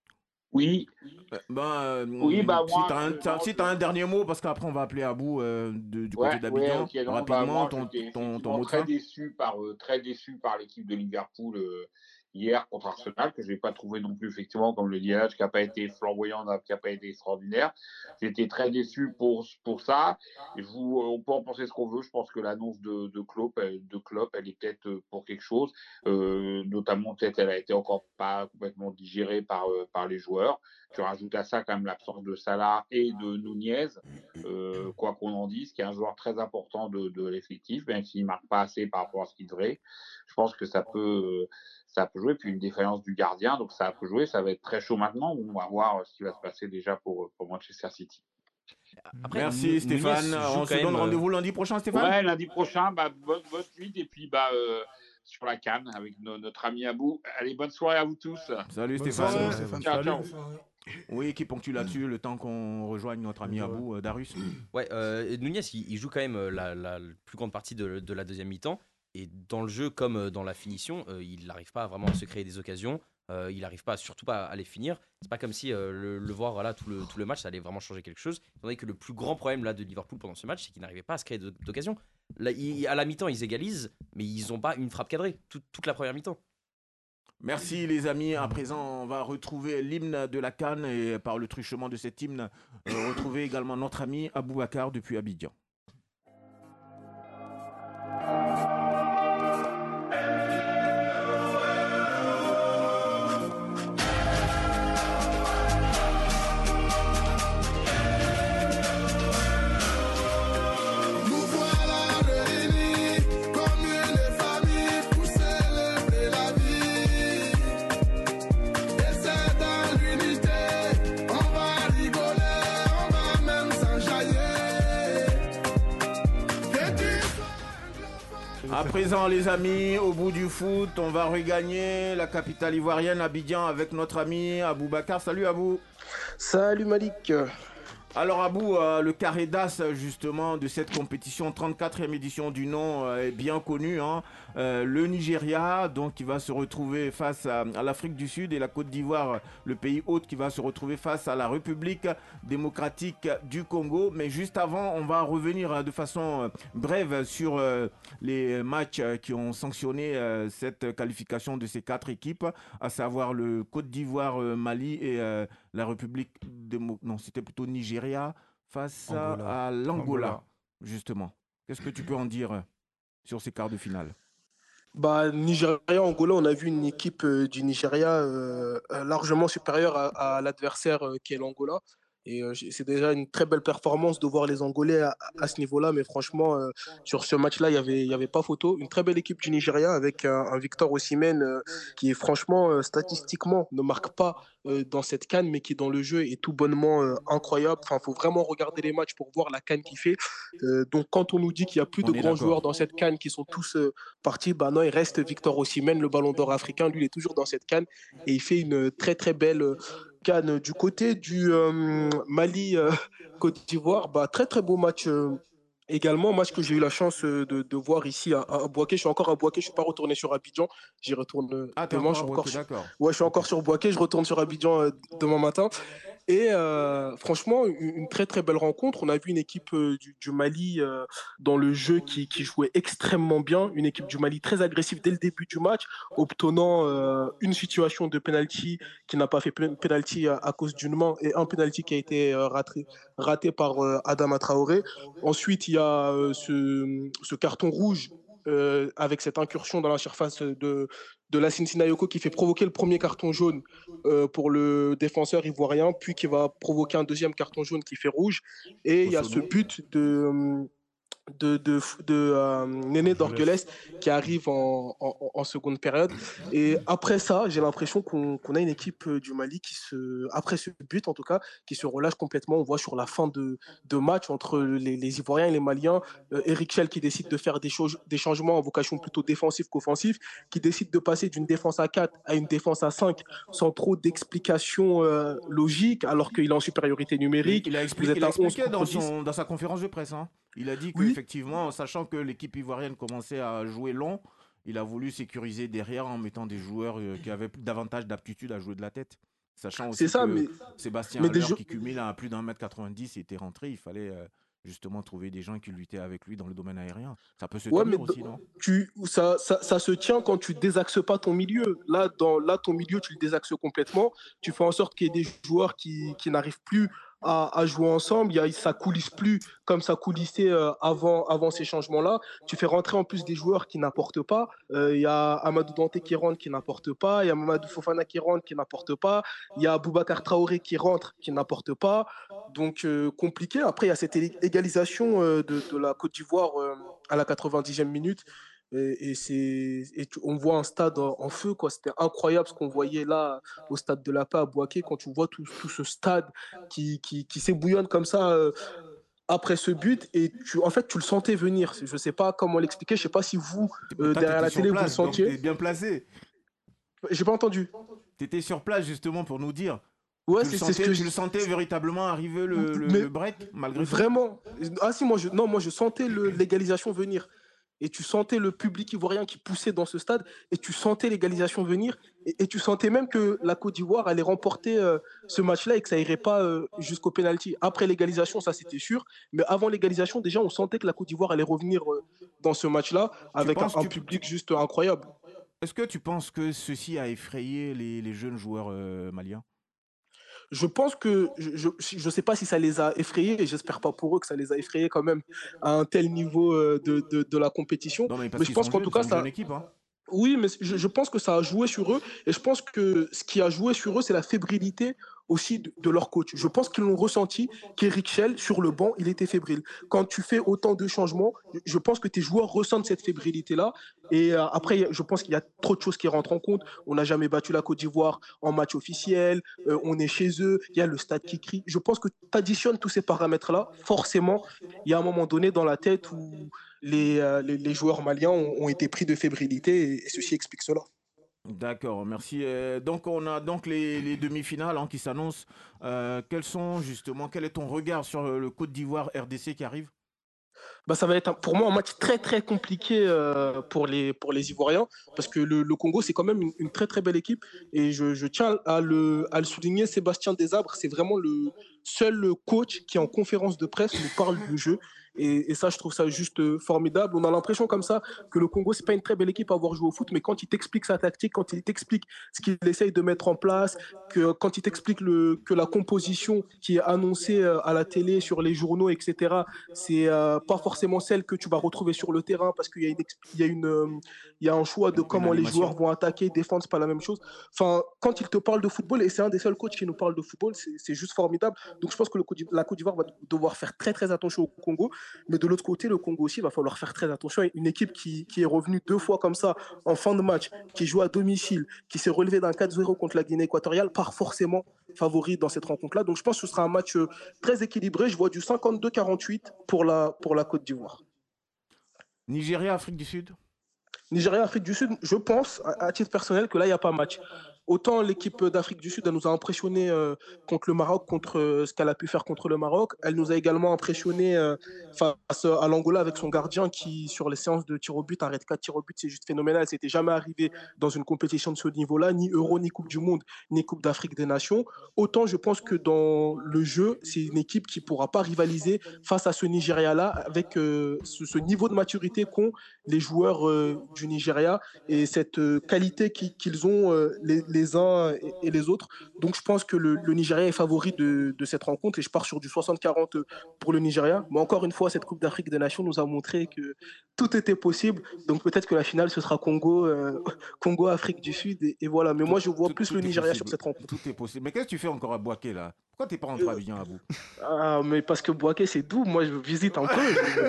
Oui. Moi, si tu as un dernier mot, parce qu'après on va appeler Abou du côté d'Abidjan. Rapidement, ton mot de fin. Très déçu par l'équipe de Liverpool hier contre Arsenal, que je n'ai pas trouvé non plus, effectivement, comme le dit Elhadj, qui n'a pas été flamboyant, qui n'a pas été extraordinaire. J'étais très déçu pour ça. Et on peut en penser ce qu'on veut. Je pense que l'annonce de Klopp, elle est peut-être pour quelque chose. Notamment, peut-être, elle a été encore pas complètement digérée par les joueurs. Tu rajoutes à ça quand même l'absence de Salah et de Núñez, quoi qu'on en dise, qui est un joueur très important de l'effectif, même s'il ne marque pas assez par rapport à ce qu'il devrait. Je pense que ça peut jouer, puis une défaillance du gardien, donc ça peut jouer, ça va être très chaud maintenant. On va voir ce qui va se passer déjà pour Manchester City. Après, merci Stéphane, on se donne rendez-vous lundi prochain, Stéphane. Ouais, lundi prochain, bonne suite, et puis sur la CAN avec notre ami Abou. Allez, bonne soirée à vous tous. Salut Stéphane. Ciao. Oui, qui ponctue là-dessus, le temps qu'on rejoigne notre ami Abou, Darius. Ouais, Núñez, il joue quand même la plus grande partie de la deuxième mi-temps. Et dans le jeu comme dans la finition, il n'arrive pas vraiment à se créer des occasions. Il n'arrive surtout pas à les finir. C'est pas comme si le voir tout le match, ça allait vraiment changer quelque chose. Étant donné que le plus grand problème là de Liverpool pendant ce match, c'est qu'ils n'arrivaient pas à se créer d'occasions. Là, à la mi-temps, ils égalisent, mais ils n'ont pas une frappe cadrée toute la première mi-temps. Merci les amis. À présent, on va retrouver l'hymne de la CAN et par le truchement de cet hymne, retrouver également notre ami Aboubacar depuis Abidjan. À présent, les amis, au bout du foot, on va regagner la capitale ivoirienne, Abidjan, avec notre ami Aboubacar. Salut Abou. Salut Malik. Alors Abou, le carré d'as justement de cette compétition, 34e édition du nom, est bien connu. Hein. Le Nigeria, donc, qui va se retrouver face à l'Afrique du Sud, et la Côte d'Ivoire, le pays hôte, qui va se retrouver face à la République démocratique du Congo. Mais juste avant, on va revenir de façon brève sur les matchs qui ont sanctionné cette qualification de ces 4 équipes, à savoir le Côte d'Ivoire, Mali et la République non, c'était plutôt Nigeria face à l'Angola, justement. Qu'est-ce que tu peux en dire sur ces quarts de finale? Nigeria, Angola, on a vu une équipe du Nigeria largement supérieure à l'adversaire qui est l'Angola. Et c'est déjà une très belle performance de voir les Angolais à ce niveau-là. Mais franchement, sur ce match-là, il y avait pas photo. Une très belle équipe du Nigeria avec un Victor Osimhen qui, franchement, statistiquement, ne marque pas dans cette CAN, mais qui, dans le jeu, est tout bonnement incroyable. Enfin, il faut vraiment regarder les matchs pour voir la CAN qu'il fait. Donc, quand on nous dit qu'il n'y a plus de grands joueurs dans cette CAN qui sont tous partis, non, il reste Victor Osimhen, le ballon d'or africain. Lui, il est toujours dans cette CAN et il fait une très, très belle CAN. Du côté du Mali, Côte d'Ivoire, très très beau match également, match que j'ai eu la chance de voir ici à Bouaké. Je suis encore à Bouaké, je ne suis pas retourné sur Abidjan, j'y retourne demain. Je suis encore sur Bouaké, je retourne sur Abidjan demain matin. Et franchement, une très très belle rencontre. On a vu une équipe du Mali dans le jeu qui jouait extrêmement bien. Une équipe du Mali très agressive dès le début du match, obtenant une situation de penalty qui n'a pas fait penalty à cause d'une main, et un penalty qui a été raté par Adama Traoré. Ensuite, il y a ce carton rouge avec cette incursion dans la surface de Lassine Sinayoko qui fait provoquer le premier carton jaune pour le défenseur ivoirien, puis qui va provoquer un deuxième carton jaune qui fait rouge. Et il y a ce but de Néné Dorgueles qui arrive en seconde période. Et après ça, j'ai l'impression qu'on a une équipe du Mali après ce but en tout cas, qui se relâche complètement. On voit sur la fin de match entre les Ivoiriens et les Maliens, Eric Chell qui décide de faire des changements en vocation plutôt défensive qu'offensive, qui décide de passer d'une défense à 4 à une défense à 5 sans trop d'explications logiques, alors qu'il est en supériorité numérique. Il a expliqué dans sa conférence de presse. Hein. Il a dit qu'effectivement, sachant que l'équipe ivoirienne commençait à jouer long, il a voulu sécuriser derrière en mettant des joueurs qui avaient davantage d'aptitude à jouer de la tête. Sachant aussi que Sébastien Haller, qui cumule à plus d'1m90, était rentré, il fallait justement trouver des gens qui luttaient avec lui dans le domaine aérien. Ça peut se tenir aussi, non? Ça se tient quand tu désaxes pas ton milieu. Là, ton milieu, tu le désaxes complètement. Tu fais en sorte qu'il y ait des joueurs qui n'arrivent plus à jouer ensemble. Ça coulisse plus comme ça coulissait avant ces changements-là. Tu fais rentrer en plus des joueurs qui n'apportent pas. Il y a Amadou Danté qui rentre, qui n'apporte pas. Il y a Mamadou Fofana qui rentre, qui n'apporte pas. Il y a Boubacar Traoré qui rentre, qui n'apporte pas. Donc compliqué. Après, il y a cette égalisation de la Côte d'Ivoire à la 90e minute. Et on voit un stade en feu, quoi. C'était incroyable ce qu'on voyait là au stade de la Paix à Bouaké, quand tu vois tout ce stade qui s'ébouillonne comme ça après ce but, et en fait tu le sentais venir. Je sais pas comment l'expliquer, je sais pas si vous derrière la télé vous le sentiez. T'es bien placé. J'ai pas entendu. T'étais sur place justement pour nous dire. Ouais, tu le sentais véritablement arriver le break malgré tout. Vraiment. Ah si, moi je sentais l'égalisation venir. Et tu sentais le public ivoirien qui poussait dans ce stade, et tu sentais l'égalisation venir, et tu sentais même que la Côte d'Ivoire allait remporter ce match-là et que ça irait pas jusqu'au pénalty. Après l'égalisation, ça c'était sûr, mais avant l'égalisation, déjà on sentait que la Côte d'Ivoire allait revenir dans ce match-là avec un public juste incroyable. Est-ce que tu penses que ceci a effrayé les jeunes joueurs maliens ? Je pense que, je sais pas si ça les a effrayés, et j'espère pas pour eux que ça les a effrayés quand même à un tel niveau de la compétition. Non, mais je pense qu'en tout cas, ça... équipe, hein. Oui, mais je pense que ça a joué sur eux, et je pense que ce qui a joué sur eux, c'est la fébrilité aussi de leur coach. Je pense qu'ils l'ont ressenti, qu'Eric Chell, sur le banc, il était fébrile. Quand tu fais autant de changements, je pense que tes joueurs ressentent cette fébrilité-là. Et après, je pense qu'il y a trop de choses qui rentrent en compte. On n'a jamais battu la Côte d'Ivoire en match officiel, on est chez eux, il y a le stade qui crie. Je pense que tu additionnes tous ces paramètres-là, forcément, il y a un moment donné dans la tête où les joueurs maliens ont été pris de fébrilité et ceci explique cela. D'accord, merci. Donc, on a donc les demi-finales qui s'annoncent. Quel est ton regard sur le Côte d'Ivoire RDC qui arrive? Ça va être pour moi un match très très compliqué pour les Ivoiriens parce que le Congo c'est quand même une très très belle équipe et je tiens à le souligner. Sébastien Desabre, c'est vraiment le seul coach qui en conférence de presse nous parle du jeu et ça je trouve ça juste formidable. On a l'impression comme ça que le Congo c'est pas une très belle équipe à avoir joué au foot, mais quand il t'explique sa tactique, quand il t'explique ce qu'il essaye de mettre en place, quand il t'explique que la composition qui est annoncée à la télé, sur les journaux, etc., c'est pas forcément celle que tu vas retrouver sur le terrain parce qu'il y a un choix de comment les joueurs vont attaquer, défendre, c'est pas la même chose. Enfin, quand il te parle de football, et c'est un des seuls coachs qui nous parle de football, c'est juste formidable. Donc je pense que la Côte d'Ivoire va devoir faire très très attention au Congo, mais de l'autre côté, le Congo aussi va falloir faire très attention. Une équipe qui est revenue 2 fois comme ça en fin de match, qui joue à domicile, qui s'est relevée d'un 4-0 contre la Guinée équatoriale, part forcément favori dans cette rencontre-là. Donc je pense que ce sera un match très équilibré. Je vois du 52-48 pour la Côte d'Ivoire. Nigeria, Afrique du Sud? Nigeria, Afrique du Sud, je pense, à titre personnel, que là, il n'y a pas match. Autant l'équipe d'Afrique du Sud, elle nous a impressionné contre le Maroc, contre ce qu'elle a pu faire contre le Maroc. Elle nous a également impressionné face à l'Angola avec son gardien qui, sur les séances de tir au but, arrête 4 tirs au but, c'est juste phénoménal. C'était jamais arrivé dans une compétition de ce niveau-là, ni Euro, ni Coupe du Monde, ni Coupe d'Afrique des Nations. Autant je pense que dans le jeu, c'est une équipe qui ne pourra pas rivaliser face à ce Nigeria-là avec ce niveau de maturité qu'ont les joueurs du Nigeria et cette qualité qu'ils ont les uns et les autres. Donc je pense que le Nigeria est favori de cette rencontre et je pars sur du 60-40 pour le Nigeria. Mais encore une fois, cette Coupe d'Afrique des Nations nous a montré que tout était possible. Donc peut-être que la finale, ce sera Congo-Afrique du Sud. Et voilà. Mais moi, je vois plus le Nigeria sur cette rencontre. Tout est possible. Mais qu'est-ce que tu fais encore à Bouaké là? Pourquoi t'es pas rentré à Abidjan à bout? Ah, mais parce que Bouaké, c'est doux. Moi, je visite un peu.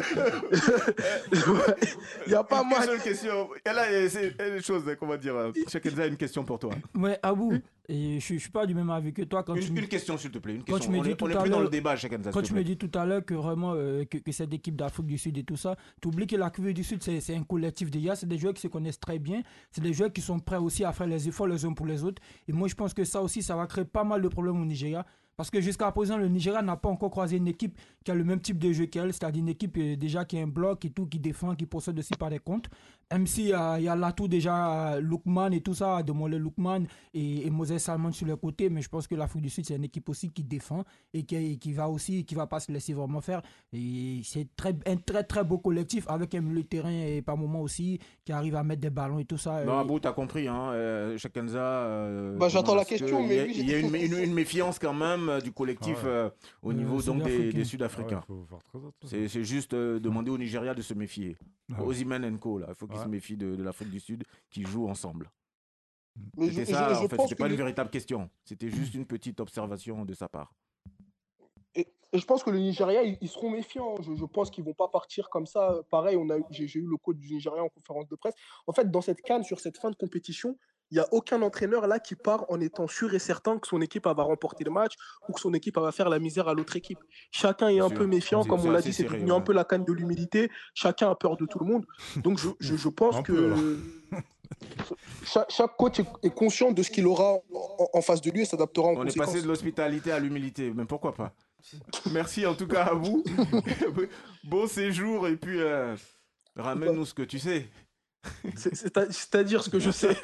Il n'y a pas moi. Une seule question. Et là, c'est une chose qu'on va dire. Chakenza a une question pour toi. Ouais, Abou, et je suis pas du même avis que toi. Une question, s'il te plaît. Une question. Tu me dis on est plus dans le débat, Chakenza. Quand tu me dis tout à l'heure que vraiment que cette équipe d'Afrique du Sud et tout ça, tu oublies que l'Afrique du Sud, c'est un collectif déjà. C'est des joueurs qui se connaissent très bien. C'est des joueurs qui sont prêts aussi à faire les efforts les uns pour les autres. Et moi, je pense que ça aussi, ça va créer pas mal de problèmes au Nigeria. Parce que jusqu'à présent, le Nigeria n'a pas encore croisé une équipe qui a le même type de jeu qu'elle, c'est-à-dire une équipe déjà qui a un bloc et tout, qui défend, qui possède aussi par des comptes. Même s'il y a l'atout déjà, Lookman et tout ça, Demoulé Lookman et Moses Salman sur le côté, mais je pense que l'Afrique du Sud, c'est une équipe aussi qui défend et qui va pas se laisser vraiment faire. Et c'est un très très beau collectif avec un milieu de terrain et par moments aussi qui arrive à mettre des ballons et tout ça. Non, Abou, t'as compris, Chakenza. J'attends la question, mais il y a une méfiance quand même du collectif au niveau donc des Sud-Africains. C'est juste demander au Nigeria de se méfier. Osimhen & Co, là, il faut qu'ils se méfient de l'Afrique du Sud qui jouent ensemble. C'était ça, en fait, c'était pas une véritable question. C'était juste une petite observation de sa part. Et je pense que le Nigeria, ils seront méfiants. Je pense qu'ils ne vont pas partir comme ça. Pareil, j'ai eu le coach du Nigeria en conférence de presse. En fait, dans cette CAN, sur cette fin de compétition, il n'y a aucun entraîneur là qui part en étant sûr et certain que son équipe va remporter le match ou que son équipe va faire la misère à l'autre équipe. Chacun est un peu méfiant, comme on l'a dit, c'est devenu un peu la canne de l'humilité. Chacun a peur de tout le monde. Donc je pense que chaque coach est conscient de ce qu'il aura en face de lui et s'adaptera en conséquence. On est passé de l'hospitalité à l'humilité, mais pourquoi pas. Merci en tout cas à vous. Bon séjour et puis ramène-nous ce que tu sais. C'est-à-dire ce que je sais.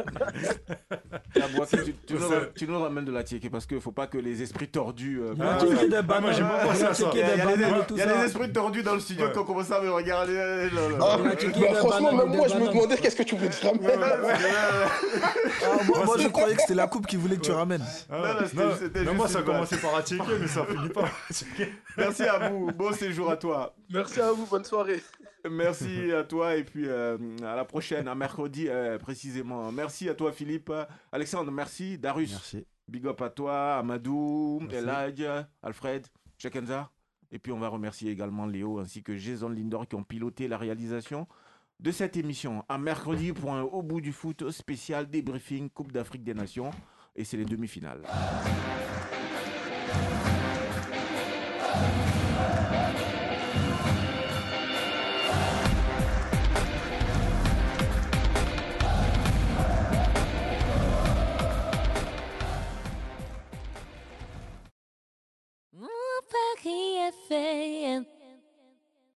Tu nous ramènes de la tiéké parce qu'il ne faut pas que les esprits tordus. Moi, j'ai pas pensé à ça. Il y a des esprits tordus dans le studio qui ont commencé à me regarder. Franchement, même moi, je me demandais qu'est-ce que tu voulais que je ramène. Moi, je croyais que c'était la coupe qui voulait que tu ramènes. Moi, ça a commencé par la tiéké, mais ça finit pas. Merci à vous. Bon séjour à toi. Merci à vous. Bonne soirée. Merci à toi et puis à la prochaine, à mercredi précisément. Merci à toi Philippe, Alexandre, merci, Darus, merci. Big up à toi, Amadou, Eladj, Alfred, Chakenza. Et puis on va remercier également Léo ainsi que Jason Lindor qui ont piloté la réalisation de cette émission. À mercredi pour un Au bout du foot spécial débriefing Coupe d'Afrique des Nations et c'est les demi-finales.